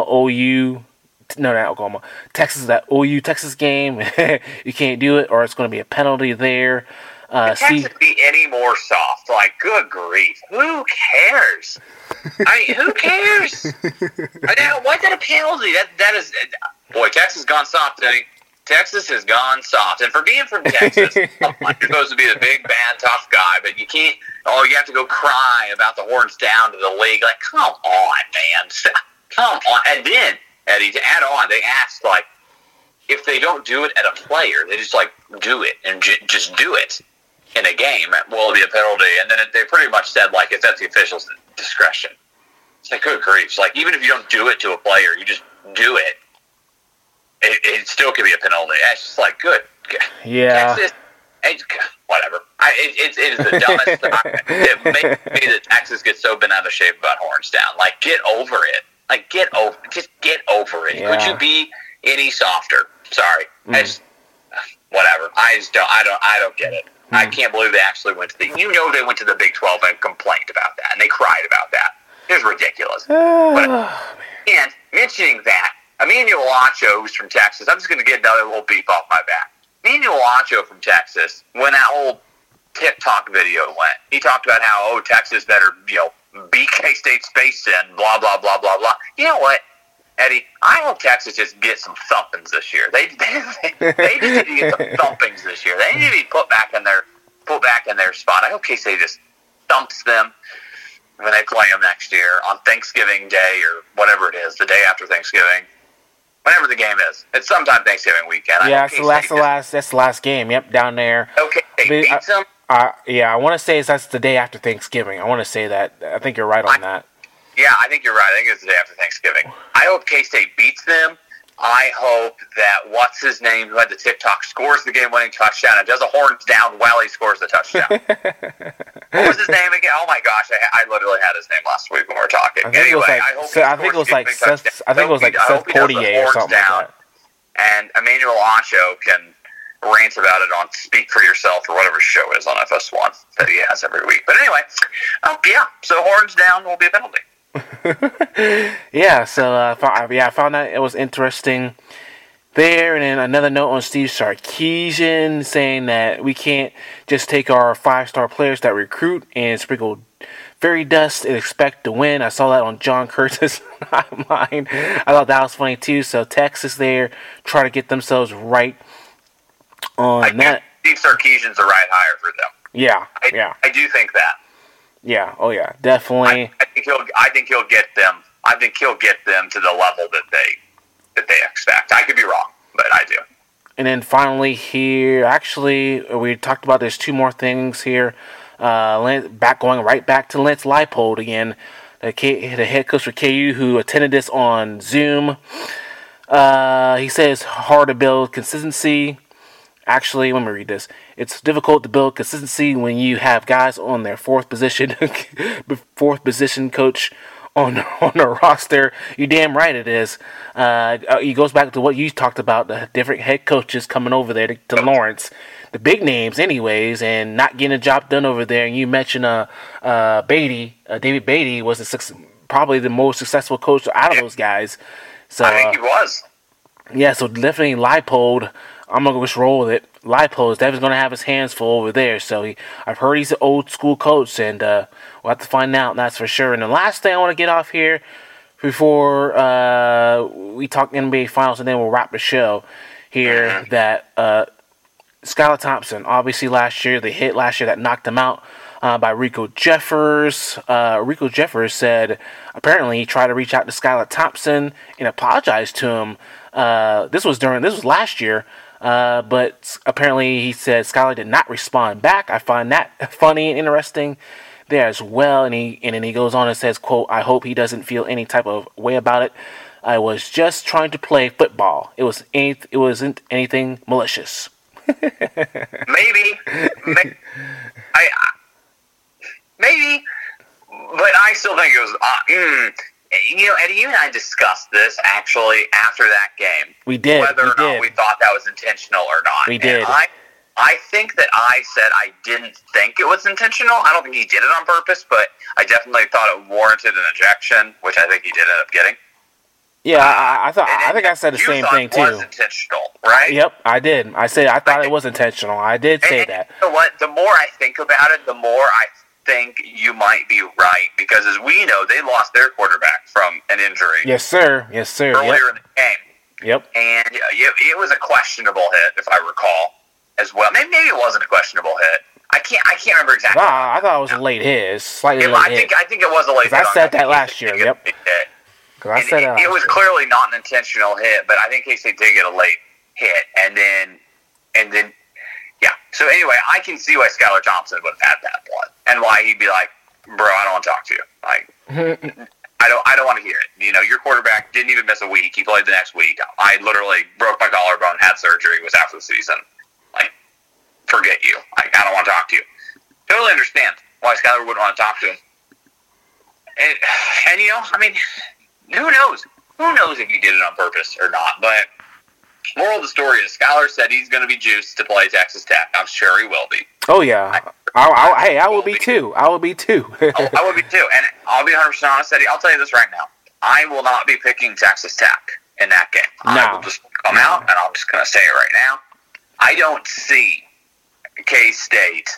Texas game, you can't do it, or it's going to be a penalty there. Texas be any more soft? Like, good grief. Who cares? Who cares? Why's that a penalty? That is... Boy, Texas has gone soft, Eddie. Texas has gone soft. And for being from Texas, you're supposed to be the big, bad, tough guy, but you can't... you have to go cry about the horns down to the league. Like, come on, man. Come on. And then, Eddie, to add on, they asked, like, if they don't do it at a player, they just, like, do it and just do it in a game, will it be a penalty? And then they pretty much said, like, it's at the official's discretion. It's like, good grief. It's like, even if you don't do it to a player, you just do it, it still could be a penalty. It's just like, good. Yeah. Whatever. It is the dumbest thing. It makes me that Texas gets so bent out of shape about horns down. Like, get over it. Like, just get over it. Yeah. Could you be any softer? Sorry. Whatever. I don't get it. I can't believe they actually went to they went to the Big 12 and complained about that, and they cried about that. It was ridiculous. And mentioning that, Emmanuel Acho, who's from Texas, I'm just going to get another little beep off my back. Emmanuel Acho from Texas, when that whole TikTok video went, he talked about how, Texas better, beat K-State Space and blah, blah, blah, blah, blah. You know what, Eddie? I hope Texas just gets some thumpings this year. They just need to get some thumpings this year. They need to be put back in their spot. I hope K-State just thumps them when they play them next year on Thanksgiving Day or whatever it is, the day after Thanksgiving. Whenever the game is. It's sometime Thanksgiving weekend. That's the last game. Yep, down there. Okay, beats them? I want to say that's the day after Thanksgiving. I want to say that. I think you're right on that. Yeah, I think you're right. I think it's the day after Thanksgiving. I hope K-State beats them. I hope that what's-his-name, who had the TikTok, scores the game-winning touchdown and does a horns down while he scores the touchdown. What was his name again? Oh, my gosh. I literally had his name last week when we were talking. I think it was like Seth Portier or something like that. And Emmanuel Acho can rant about it on Speak for Yourself or whatever show it is on FS1 that he has every week. But anyway, so horns down will be a penalty. I found that it was interesting there. And then another note on Steve Sarkisian saying that we can't just take our 5-star players that recruit and sprinkle fairy dust and expect to win. I saw that on John Curtis' timeline. I thought that was funny too. So Texas there try to get themselves right on that. Steve Sarkisian's the right hire for them. Yeah. I do think that. Yeah. Oh yeah. Definitely. I think he'll get them. I think he'll get them to the level that they expect. I could be wrong, but I do. And then finally here, actually, we talked about there's 2 more things here. Going right back to Lance Leipold again, the head coach for KU who attended this on Zoom. He says hard to build consistency Actually, let me read this. It's difficult to build consistency when you have guys on their fourth position coach on the roster. You damn right it is. It goes back to what you talked about, the different head coaches coming over there to Lawrence. The big names anyways, and not getting a job done over there. And you mentioned David Beatty was probably the most successful coach out of those guys. So I think he was. Yeah, so definitely Leipold, I'm going to just roll with it. Leipold is definitely going to have his hands full over there. So I've heard he's an old school coach, and we'll have to find out, that's for sure. And the last thing I want to get off here before we talk NBA Finals, and then we'll wrap the show here, that Skylar Thompson, obviously last year, the hit last year that knocked him out by Rico Jeffers. Rico Jeffers said apparently he tried to reach out to Skylar Thompson and apologize to him. This was last year, but apparently he said Skylar did not respond back. I find that funny and interesting there as well. And then he goes on and says, quote, "I hope he doesn't feel any type of way about it. I was just trying to play football. It wasn't anything malicious." Maybe, but I still think it was. Eddie, you and I discussed this actually after that game. We did. Whether or not we thought that was intentional or not. We did. I think that I said I didn't think it was intentional. I don't think he did it on purpose, but I definitely thought it warranted an ejection, which I think he did end up getting. Yeah, I think I said the same thing too. It was intentional, right? Yep, I did. I thought it was intentional. I did say that. You know what? The more I think about it, the more I think you might be right, because as we know, they lost their quarterback from an injury. Yes, sir. Earlier in the game. Yep. And it was a questionable hit, if I recall, as well. Maybe it wasn't a questionable hit. I can't remember exactly. I thought it was a late hit. It's slightly late hit. I think it was a late hit. I said that last year. Yep. It was clearly not an intentional hit, but I think K-State did get a late hit, and then, yeah. So anyway, I can see why Skylar Thompson would have had bad blood, and why he'd be like, "Bro, I don't want to talk to you. Like, I don't want to hear it. Your quarterback didn't even miss a week. He played the next week. I literally broke my collarbone, had surgery, was out for the season. Like, forget you. Like, I don't want to talk to you." Totally understand why Skylar wouldn't want to talk to him. And I mean, who knows? Who knows if he did it on purpose or not? But moral of the story is Skylar said he's going to be juiced to play Texas Tech. I'm sure he will be. Oh, yeah. I will be too. I will be too. I will be too. And I'll be 100% honest, Eddie. I'll tell you this right now. I will not be picking Texas Tech in that game. I will just come out, and I'm just going to say it right now. I don't see K-State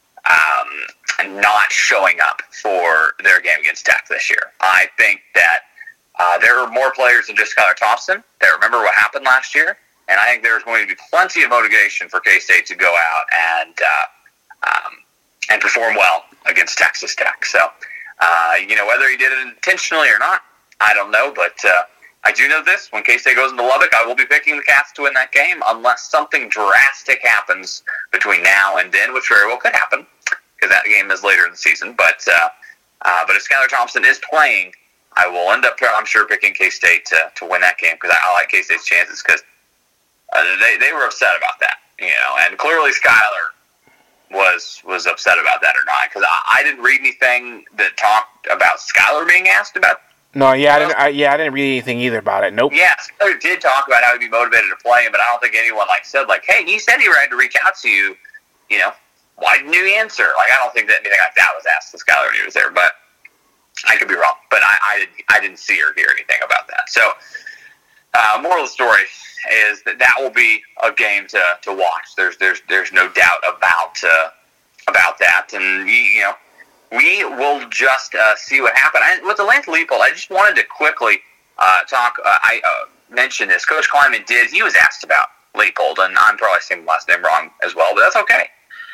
not showing up for their game against Tech this year. I think that there are more players than just Skylar Thompson that remember what happened last year, and I think there's going to be plenty of motivation for K-State to go out and perform well against Texas Tech. So, whether he did it intentionally or not, I don't know, but I do know this. When K-State goes into Lubbock, I will be picking the Cats to win that game unless something drastic happens between now and then, which very well could happen because that game is later in the season. But if Skylar Thompson is playing, I will end up, I'm sure, picking K-State to win that game because I like K-State's chances because they were upset about that, and clearly Skylar was upset about that or not because I didn't read anything that talked about Skylar being asked about. No, I didn't read anything either about it. Nope. Yeah, Skylar did talk about how he'd be motivated to play him, but I don't think anyone said hey, he said he had to reach out to you. Why didn't you answer? I don't think that anything like that was asked to Skylar when he was there, but I could be wrong. But I didn't see or hear anything about that. So, moral of the story is that will be a game to watch. There's no doubt about that, and we will just see what happens. With the Lance Leipold, I just wanted to quickly talk. I mentioned this. Coach Kleiman he was asked about Leipold, and I'm probably saying the last name wrong as well, but that's okay.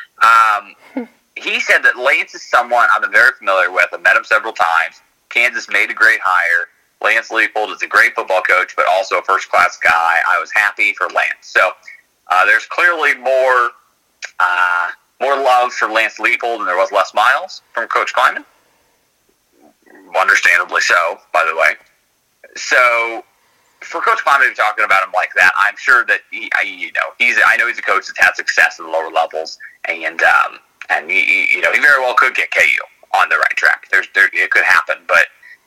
He said that Lance is someone I'm very familiar with. I've met him several times. Kansas made a great hire. Lance Leipold is a great football coach, but also a first-class guy. I was happy for Lance. So there's clearly more love for Lance Leipold than there was Les Miles from Coach Kleiman. Understandably so, by the way. So for Coach Kleiman to be talking about him like that, I'm sure that I know he's a coach that's had success at the lower levels, and he very well could get KU on the right track. It could happen, but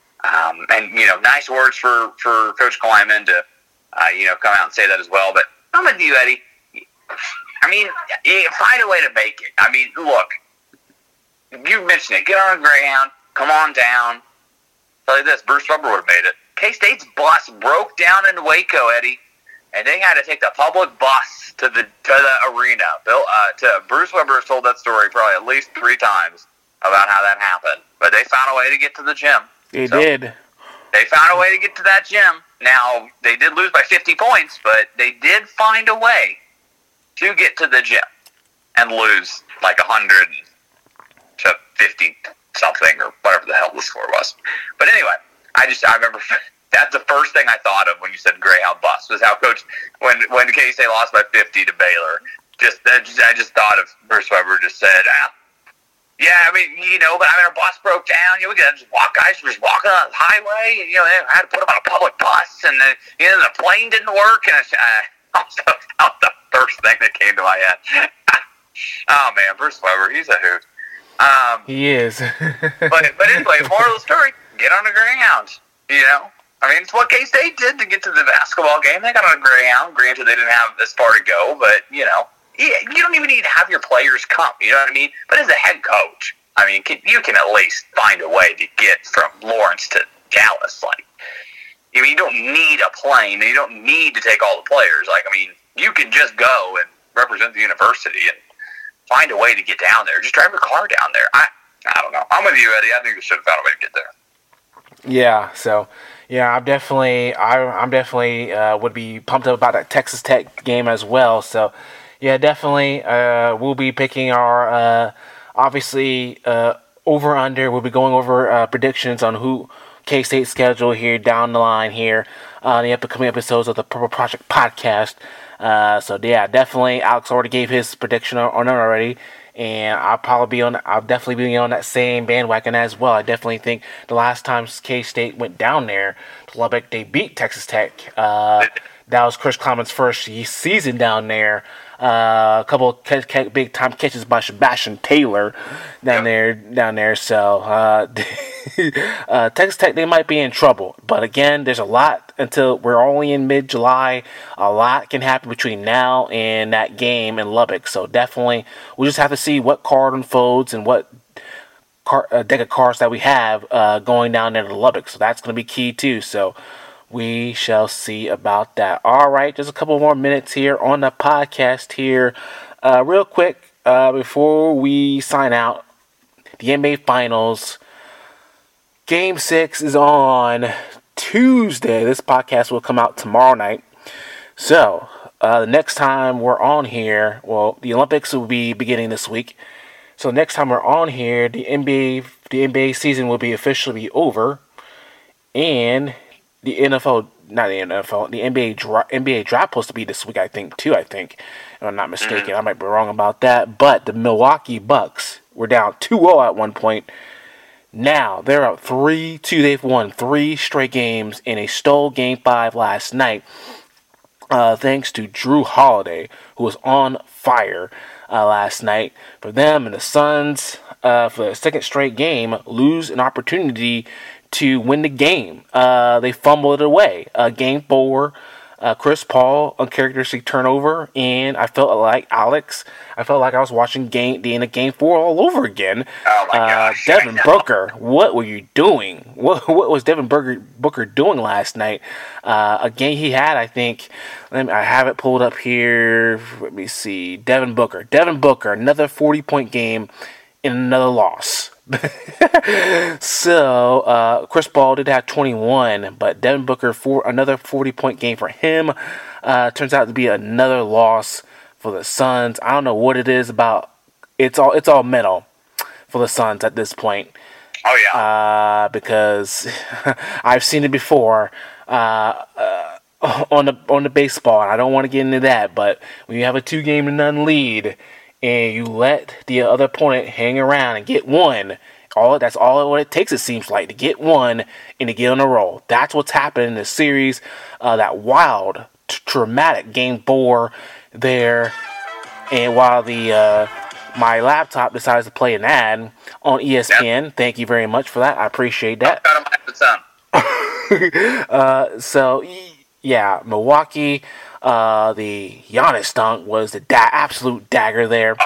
nice words for Coach Kleiman to come out and say that as well. But I'm with you, Eddie. I mean, find a way to make it. I mean, look, you mentioned it. Get on a Greyhound. Come on down. Tell you this, Bruce Weber would have made it. K-State's bus broke down in Waco, Eddie, and they had to take the public bus to the arena. Bruce Weber has told that story probably at least 3 times about how that happened. But they found a way to get to the gym. They did. They found a way to get to that gym. Now, they did lose by 50 points, but they did find a way to get to the gym and lose like 100 to 50 something or whatever the hell the score was. But anyway, I remember that's the first thing I thought of when you said Greyhound bus was how Coach when K-State lost by 50 to Baylor. I just thought of Bruce Weber just said, yeah, I mean, but our bus broke down. We could just guys were just walking on the highway, and they had to put them on a public bus, and the plane didn't work, and that was the first thing that came to my head. Oh man, Bruce Weber, he's a hoot. He is. but anyway, moral of the story: get on a Greyhound. I mean, it's what K-State did to get to the basketball game. They got on a Greyhound. Granted, they didn't have this far to go, but you don't even need to have your players come. You know what I mean? But as a head coach, I mean, you can at least find a way to get from Lawrence to Dallas. You don't need a plane, and you don't need to take all the players. You can just go and represent the university and find a way to get down there. Just drive your car down there. I don't know. I'm with you, Eddie. I think we should have found a way to get there. Yeah. So. Yeah, I'm definitely would be pumped up about that Texas Tech game as well. So, yeah, definitely we'll be picking our obviously over under. We'll be going over predictions on who K-State schedule here down the line here on the upcoming episodes of the Purple Project podcast. So yeah, definitely Alex already gave his prediction on it already. And I'll definitely be on that same bandwagon as well. I definitely think the last time K-State went down there to Lubbock, they beat Texas Tech. That was Chris Kleiman's first season down there. A couple of big time catches by Sebastian Taylor down there. So Texas Tech, they might be in trouble. But again, there's a lot until we're only in mid-July. A lot can happen between now and that game in Lubbock. So definitely, we'll just have to see what card unfolds and what deck of cards that we have going down there to Lubbock. So that's going to be key too. So we shall see about that. All right, just a couple more minutes here on the podcast here. Real quick, before we sign out, the NBA Finals. Game 6 is on Tuesday. This podcast will come out tomorrow night. So, the next time we're on here, the Olympics will be beginning this week. So, next time we're on here, the NBA season will be officially over. And the NBA draft supposed to be this week, I think. If I'm not mistaken. I might be wrong about that. But the Milwaukee Bucks were down 2-0 at one point. Now, they're up 3-2. They've won 3 straight games, and they stole Game 5 last night. Thanks to Drew Holiday, who was on fire last night. For them and the Suns, for the second straight game, lose an opportunity to win the game. They fumbled it away. Game 4, Chris Paul, uncharacteristic turnover, and I felt like I was watching the end of Game 4 all over again. Oh my gosh! Devin Booker, what were you doing? What was Devin Booker doing last night? A game he had, I think. I have it pulled up here. Let me see. Devin Booker, another 40-point game in another loss. So, Chris Paul did have 21, but Devin Booker another 40-point game for him. Turns out to be another loss for the Suns. I don't know what it is about. It's all mental for the Suns at this point. Oh yeah. Because I've seen it before on the baseball, and I don't want to get into that. But when you have a 2-0 lead, and you let the other opponent hang around and get one That's all it takes, it seems like, to get one and to get on a roll. That's what's happened in this series. That wild, dramatic Game 4 there. And while my laptop decides to play an ad on ESPN, thank you very much for that. I appreciate that. So, yeah, Milwaukee, the Giannis dunk was the absolute dagger there.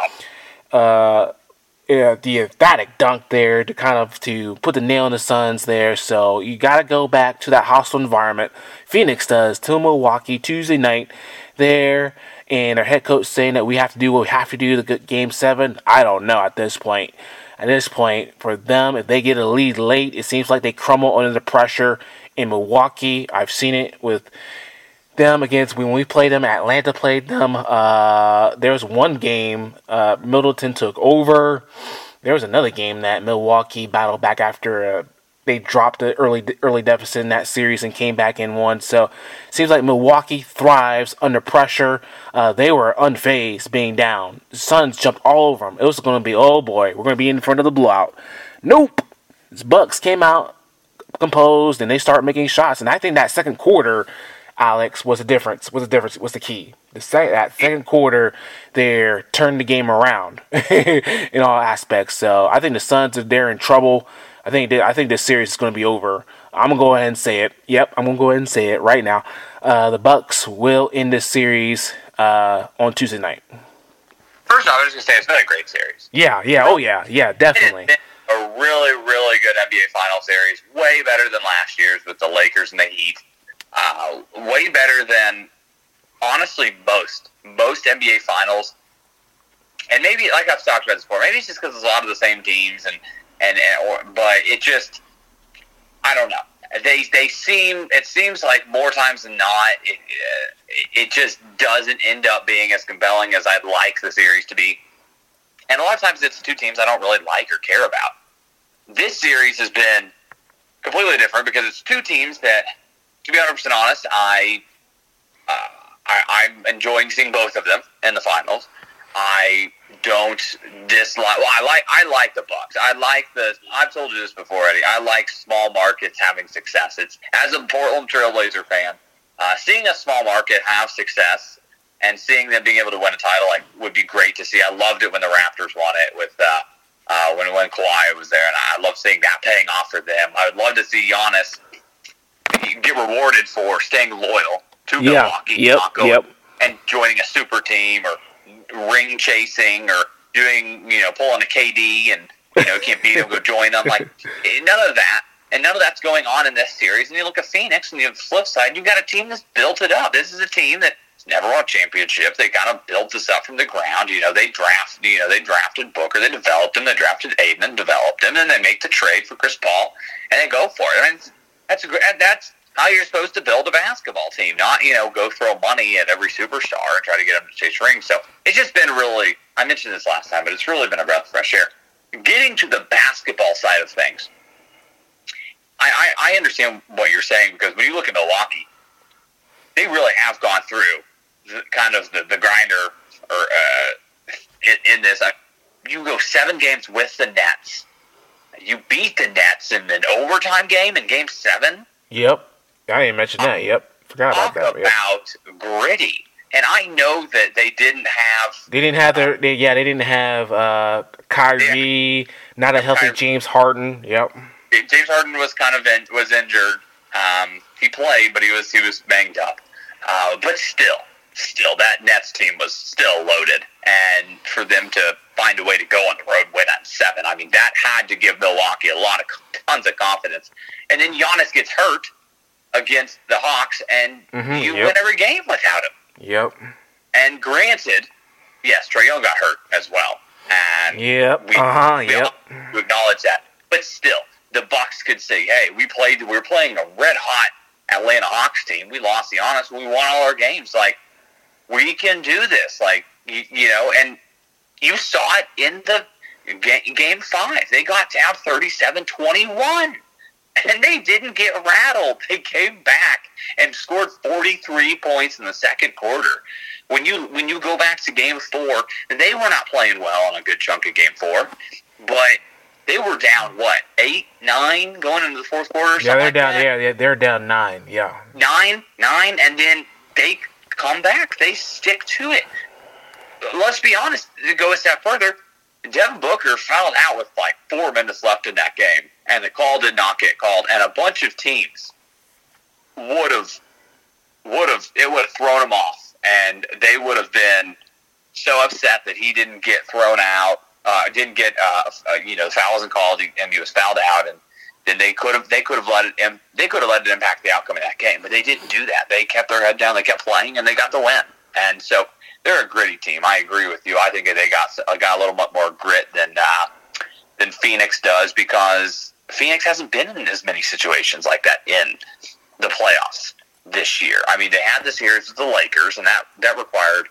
The emphatic dunk there to put the nail in the Suns there. So you got to go back to that hostile environment. Phoenix does to Milwaukee Tuesday night there, and our head coach saying that we have to do what we have to do to get Game 7. I don't know at this point. At this point, for them, if they get a lead late, it seems like they crumble under the pressure. In Milwaukee, I've seen it with them against when we played them. Atlanta played them. There was one game Middleton took over. There was another game that Milwaukee battled back after they dropped the early deficit in that series and came back and won. So it seems like Milwaukee thrives under pressure. They were unfazed being down. The Suns jumped all over them. It was going to be, oh boy, we're going to be in front of the blowout. Nope. The Bucks came out composed and they started making shots. And I think that second quarter, Alex, was the key. That second quarter there turned the game around in all aspects. So I think the Suns they're in trouble. I think this series is going to be over. I'm going to go ahead and say it. Yep, I'm going to go ahead and say it right now. The Bucks will end this series on Tuesday night. First off, I was going to say it's been a great series. Yeah, definitely. It's been a really, really good NBA Finals series. Way better than last year's with the Lakers and the Heat. Way better than, honestly, most NBA Finals. And maybe, like I've talked about this before, maybe it's just because it's a lot of the same teams, but it just, I don't know. It seems like more times than not, it just doesn't end up being as compelling as I'd like the series to be. And a lot of times it's two teams I don't really like or care about. This series has been completely different because it's two teams that, to be 100% honest, I'm enjoying seeing both of them in the finals. I don't dislike. Well, I like the Bucks. I've told you this before, Eddie. I like small markets having success. It's as a Portland Trailblazer fan, seeing a small market have success and seeing them being able to win a title would be great to see. I loved it when the Raptors won it with when Kawhi was there, and I love seeing that paying off for them. I would love to see Giannis get rewarded for staying loyal to Milwaukee, not going and joining a super team or ring chasing or doing, pulling a KD and, can't beat him, go join them. Like, none of that. And none of that's going on in this series. And you look at Phoenix, and the flip side, you've got a team that's built it up. This is a team that's never won a championship. They kind of built this up from the ground. They drafted Booker, they developed him, they drafted Aiden and developed him, and they make the trade for Chris Paul, and they go for it. I mean, that's how you're supposed to build a basketball team, not, go throw money at every superstar and try to get them to chase rings. So it's just been really, I mentioned this last time, but it's really been a breath of fresh air. Getting to the basketball side of things, I understand what you're saying, because when you look at Milwaukee, they really have gone through the grinder in this. You go 7 games with the Nets. You beat the Nets in an overtime game in Game 7. Yep. I didn't mention that. Yep. Forgot about that. About gritty. And I know that they didn't have... They didn't have Kyrie, not a healthy James Harden. Yep. James Harden was was injured. He played, but he was banged up. But still, that Nets team was still loaded. And for them to find a way to go on the road and win at 7, I mean, that had to give Milwaukee tons of confidence. And then Giannis gets hurt against the Hawks, and you win every game without him. Yep. And granted, yes, Trae Young got hurt as well. And we acknowledge that. But still, the Bucks could say, hey, we're playing a red-hot Atlanta Hawks team. We lost Giannis. We won all our games. Like, we can do this. Like, and you saw it in the Game 5. They got down 37-21. And they didn't get rattled. They came back and scored 43 points in the second quarter. When you go back to Game 4, they were not playing well on a good chunk of Game 4, but they were down, 8, 9 going into the fourth quarter? Yeah, they're down. Yeah, they're down 9. Yeah, 9, and then they come back. They stick to it. Let's be honest. To go a step further, Devin Booker fouled out with 4 minutes left in that game, and the call did not get called. And a bunch of teams would have thrown him off, and they would have been so upset that he didn't get thrown out, didn't get fouls and called, and he was fouled out, and then they could have let it impact the outcome of that game, but they didn't do that. They kept their head down, they kept playing, and they got the win. And so they're a gritty team. I agree with you. I think they got a little bit more grit than Phoenix does, because Phoenix hasn't been in as many situations like that in the playoffs this year. I mean, they had the series with the Lakers, and that required,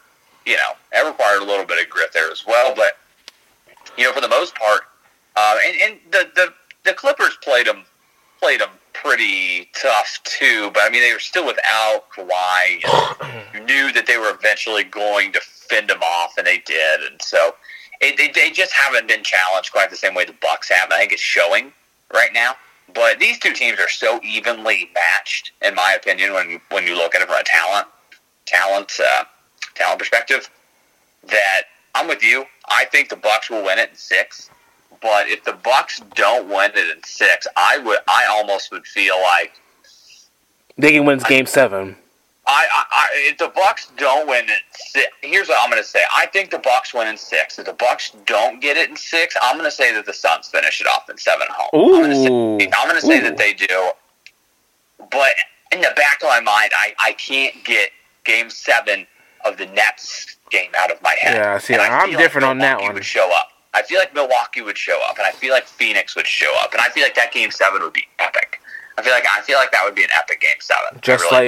a little bit of grit there as well. But for the most part, and the Clippers played them pretty tough too. But I mean, they were still without Kawhi. And you knew that they were eventually going to fend them off, and they did. And so they just haven't been challenged quite the same way the Bucks have. I think it's showing right now. But these two teams are so evenly matched, in my opinion, when you look at it from a talent perspective, that I'm with you. I think the Bucks will win it in 6. But if the Bucks don't win it in 6, I almost would feel like they can win Game 7. If the Bucks don't win it, here's what I'm going to say. I think the Bucks win in 6. If the Bucks don't get it in 6, I'm going to say that the Suns finish it off in 7 at home. Ooh. I'm going to say that they do. But in the back of my mind, I can't get Game 7 of the Nets game out of my head. Yeah, see, I'm different on that one. Would show up. I feel like Milwaukee would show up, and I feel like Phoenix would show up, and I feel like that Game 7 would be epic. I feel like that would be an epic Game 7.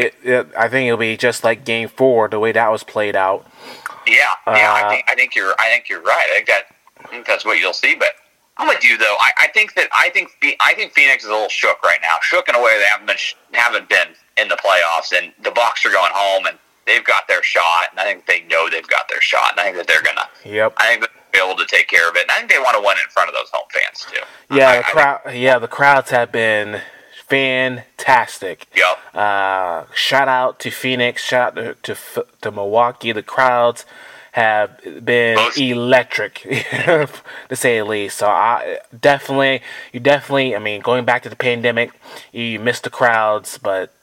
I think it'll be just like Game 4, the way that was played out. Yeah. I think you're right. I think that's what you'll see. But I'm with you though. I think Phoenix is a little shook right now. Shook in a way they haven't been in the playoffs, and the Bucks are going home, and they've got their shot, and I think they know they've got their shot, and I think that they're gonna. Yep. I think they'll be able to take care of it, and I think they want to win in front of those home fans too. Yeah, the crowds have been fantastic. Yep. Shout out to Phoenix. Shout out to Milwaukee. The crowds have been electric, to say the least. So you definitely. I mean, going back to the pandemic, you missed the crowds, but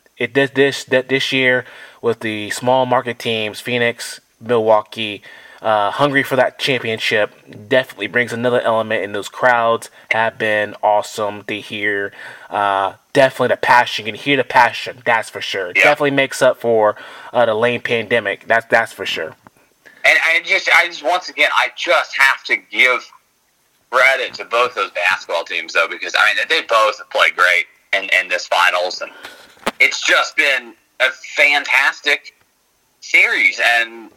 this year with the small market teams, Phoenix, Milwaukee, hungry for that championship, definitely brings another element, and those crowds have been awesome to hear. Definitely the passion. You can hear the passion, that's for sure. Yeah. Definitely makes up for the lame pandemic, that's for sure. And I just once again, I just have to give credit to both those basketball teams, though, because I mean they both have played great in this finals, and it's just been a fantastic series, and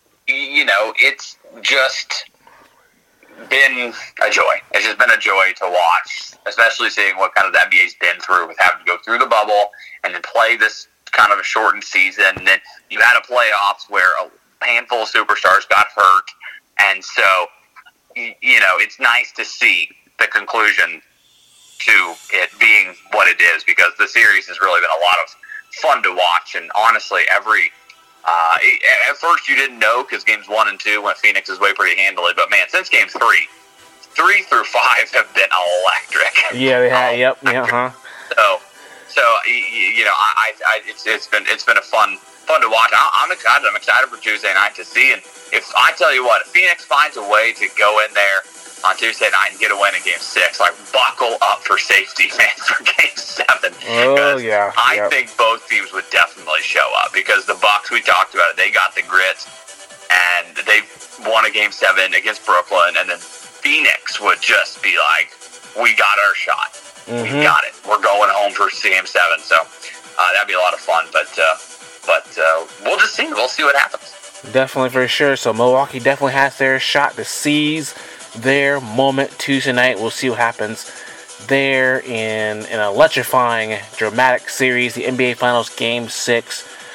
it's just been a joy. It's just been a joy to watch, especially seeing what kind of the NBA's been through with having to go through the bubble and then play this kind of a shortened season. And then you had a playoffs where a handful of superstars got hurt, and so it's nice to see the conclusion to it being what it is, because the series has really been a lot of fun to watch. And honestly, at first you didn't know, because games 1 and 2 went Phoenix's way pretty handily, but man, since game 3 through 5 have been electric. Yeah, they have. Yep. Yeah. Huh. So it's been a fun to watch. I'm excited. I'm excited for Tuesday night to see. And if I tell you what, if Phoenix finds a way to go in there on Tuesday night and get a win in Game 6, like, buckle up for safety, man, for Game 7. Oh, yeah. I think both teams would definitely show up, because the Bucks, we talked about it, they got the grit, and they won a Game 7 against Brooklyn, and then Phoenix would just be like, we got our shot. Mm-hmm. We got it. We're going home for Game 7. So that'd be a lot of fun, but we'll just see. We'll see what happens. Definitely, for sure. So Milwaukee definitely has their shot to seize their moment Tuesday night. We'll see what happens there in an electrifying, dramatic series. The NBA Finals Game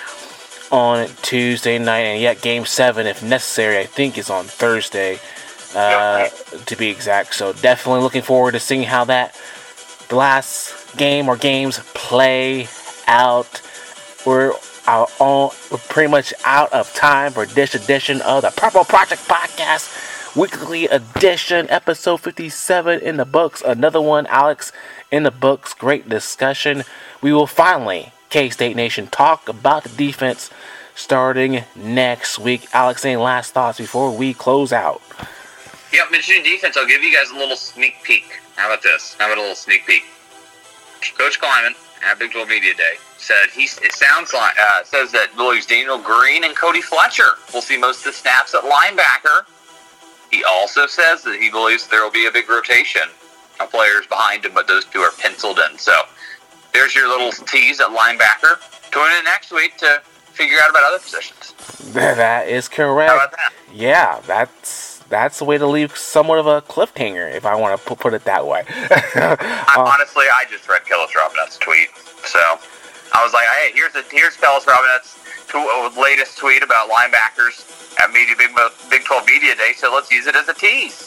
6 on Tuesday night, and yet Game 7, if necessary, I think is on Thursday. to be exact. So definitely looking forward to seeing how the last game or games play out. We're pretty much out of time for this edition of the Purple Project Podcast, weekly edition, episode 57 in the books. Another one, Alex, in the books. Great discussion. We will finally, K-State Nation, talk about the defense starting next week. Alex, any last thoughts before we close out? Yep, mentioning defense, I'll give you guys a little sneak peek. How about this? How about a little sneak peek? Coach Kleiman at Big 12 Media Day said says that believes Daniel Green and Cody Fletcher will see most of the snaps at linebacker. He also says that he believes there will be a big rotation of players behind him, but those two are penciled in. So there's your little tease at linebacker. Tune in next week to figure out about other positions. That is correct. How about that? Yeah, that's the way to leave somewhat of a cliffhanger, if I want to put it that way. Honestly, I just read Kellis Robinette's tweet, so I was like, hey, here's Kellis Robinette's latest tweet about linebackers at Big 12 Media Day, so let's use it as a tease.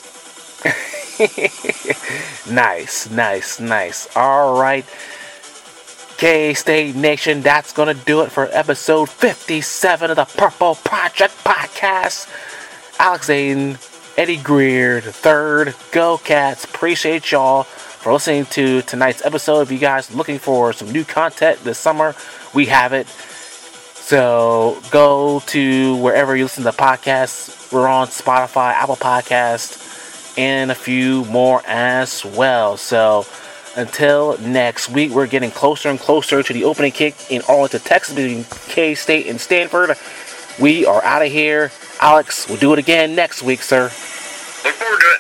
Nice. All right. K-State Nation, that's going to do it for episode 57 of the Purple Project Podcast. Alex Aiden, Eddie Greer III, Go Cats. Appreciate y'all for listening to tonight's episode. If you guys are looking for some new content this summer, we have it. So go to wherever you listen to podcasts. We're on Spotify, Apple Podcasts, and a few more as well. So until next week, we're getting closer and closer to the opening kick in Arlington, Texas, between K-State and Stanford. We are out of here. Alex, we'll do it again next week, sir. Look forward to it.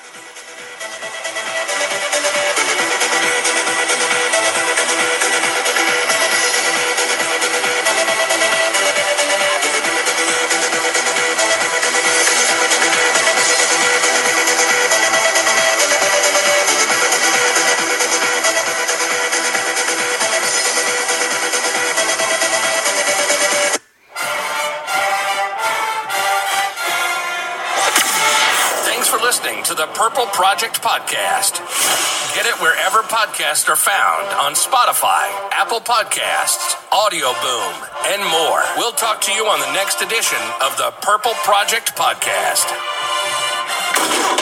To the Purple Project Podcast. Get it wherever podcasts are found, on Spotify, Apple Podcasts, Audio Boom, and more. We'll talk to you on the next edition of the Purple Project Podcast.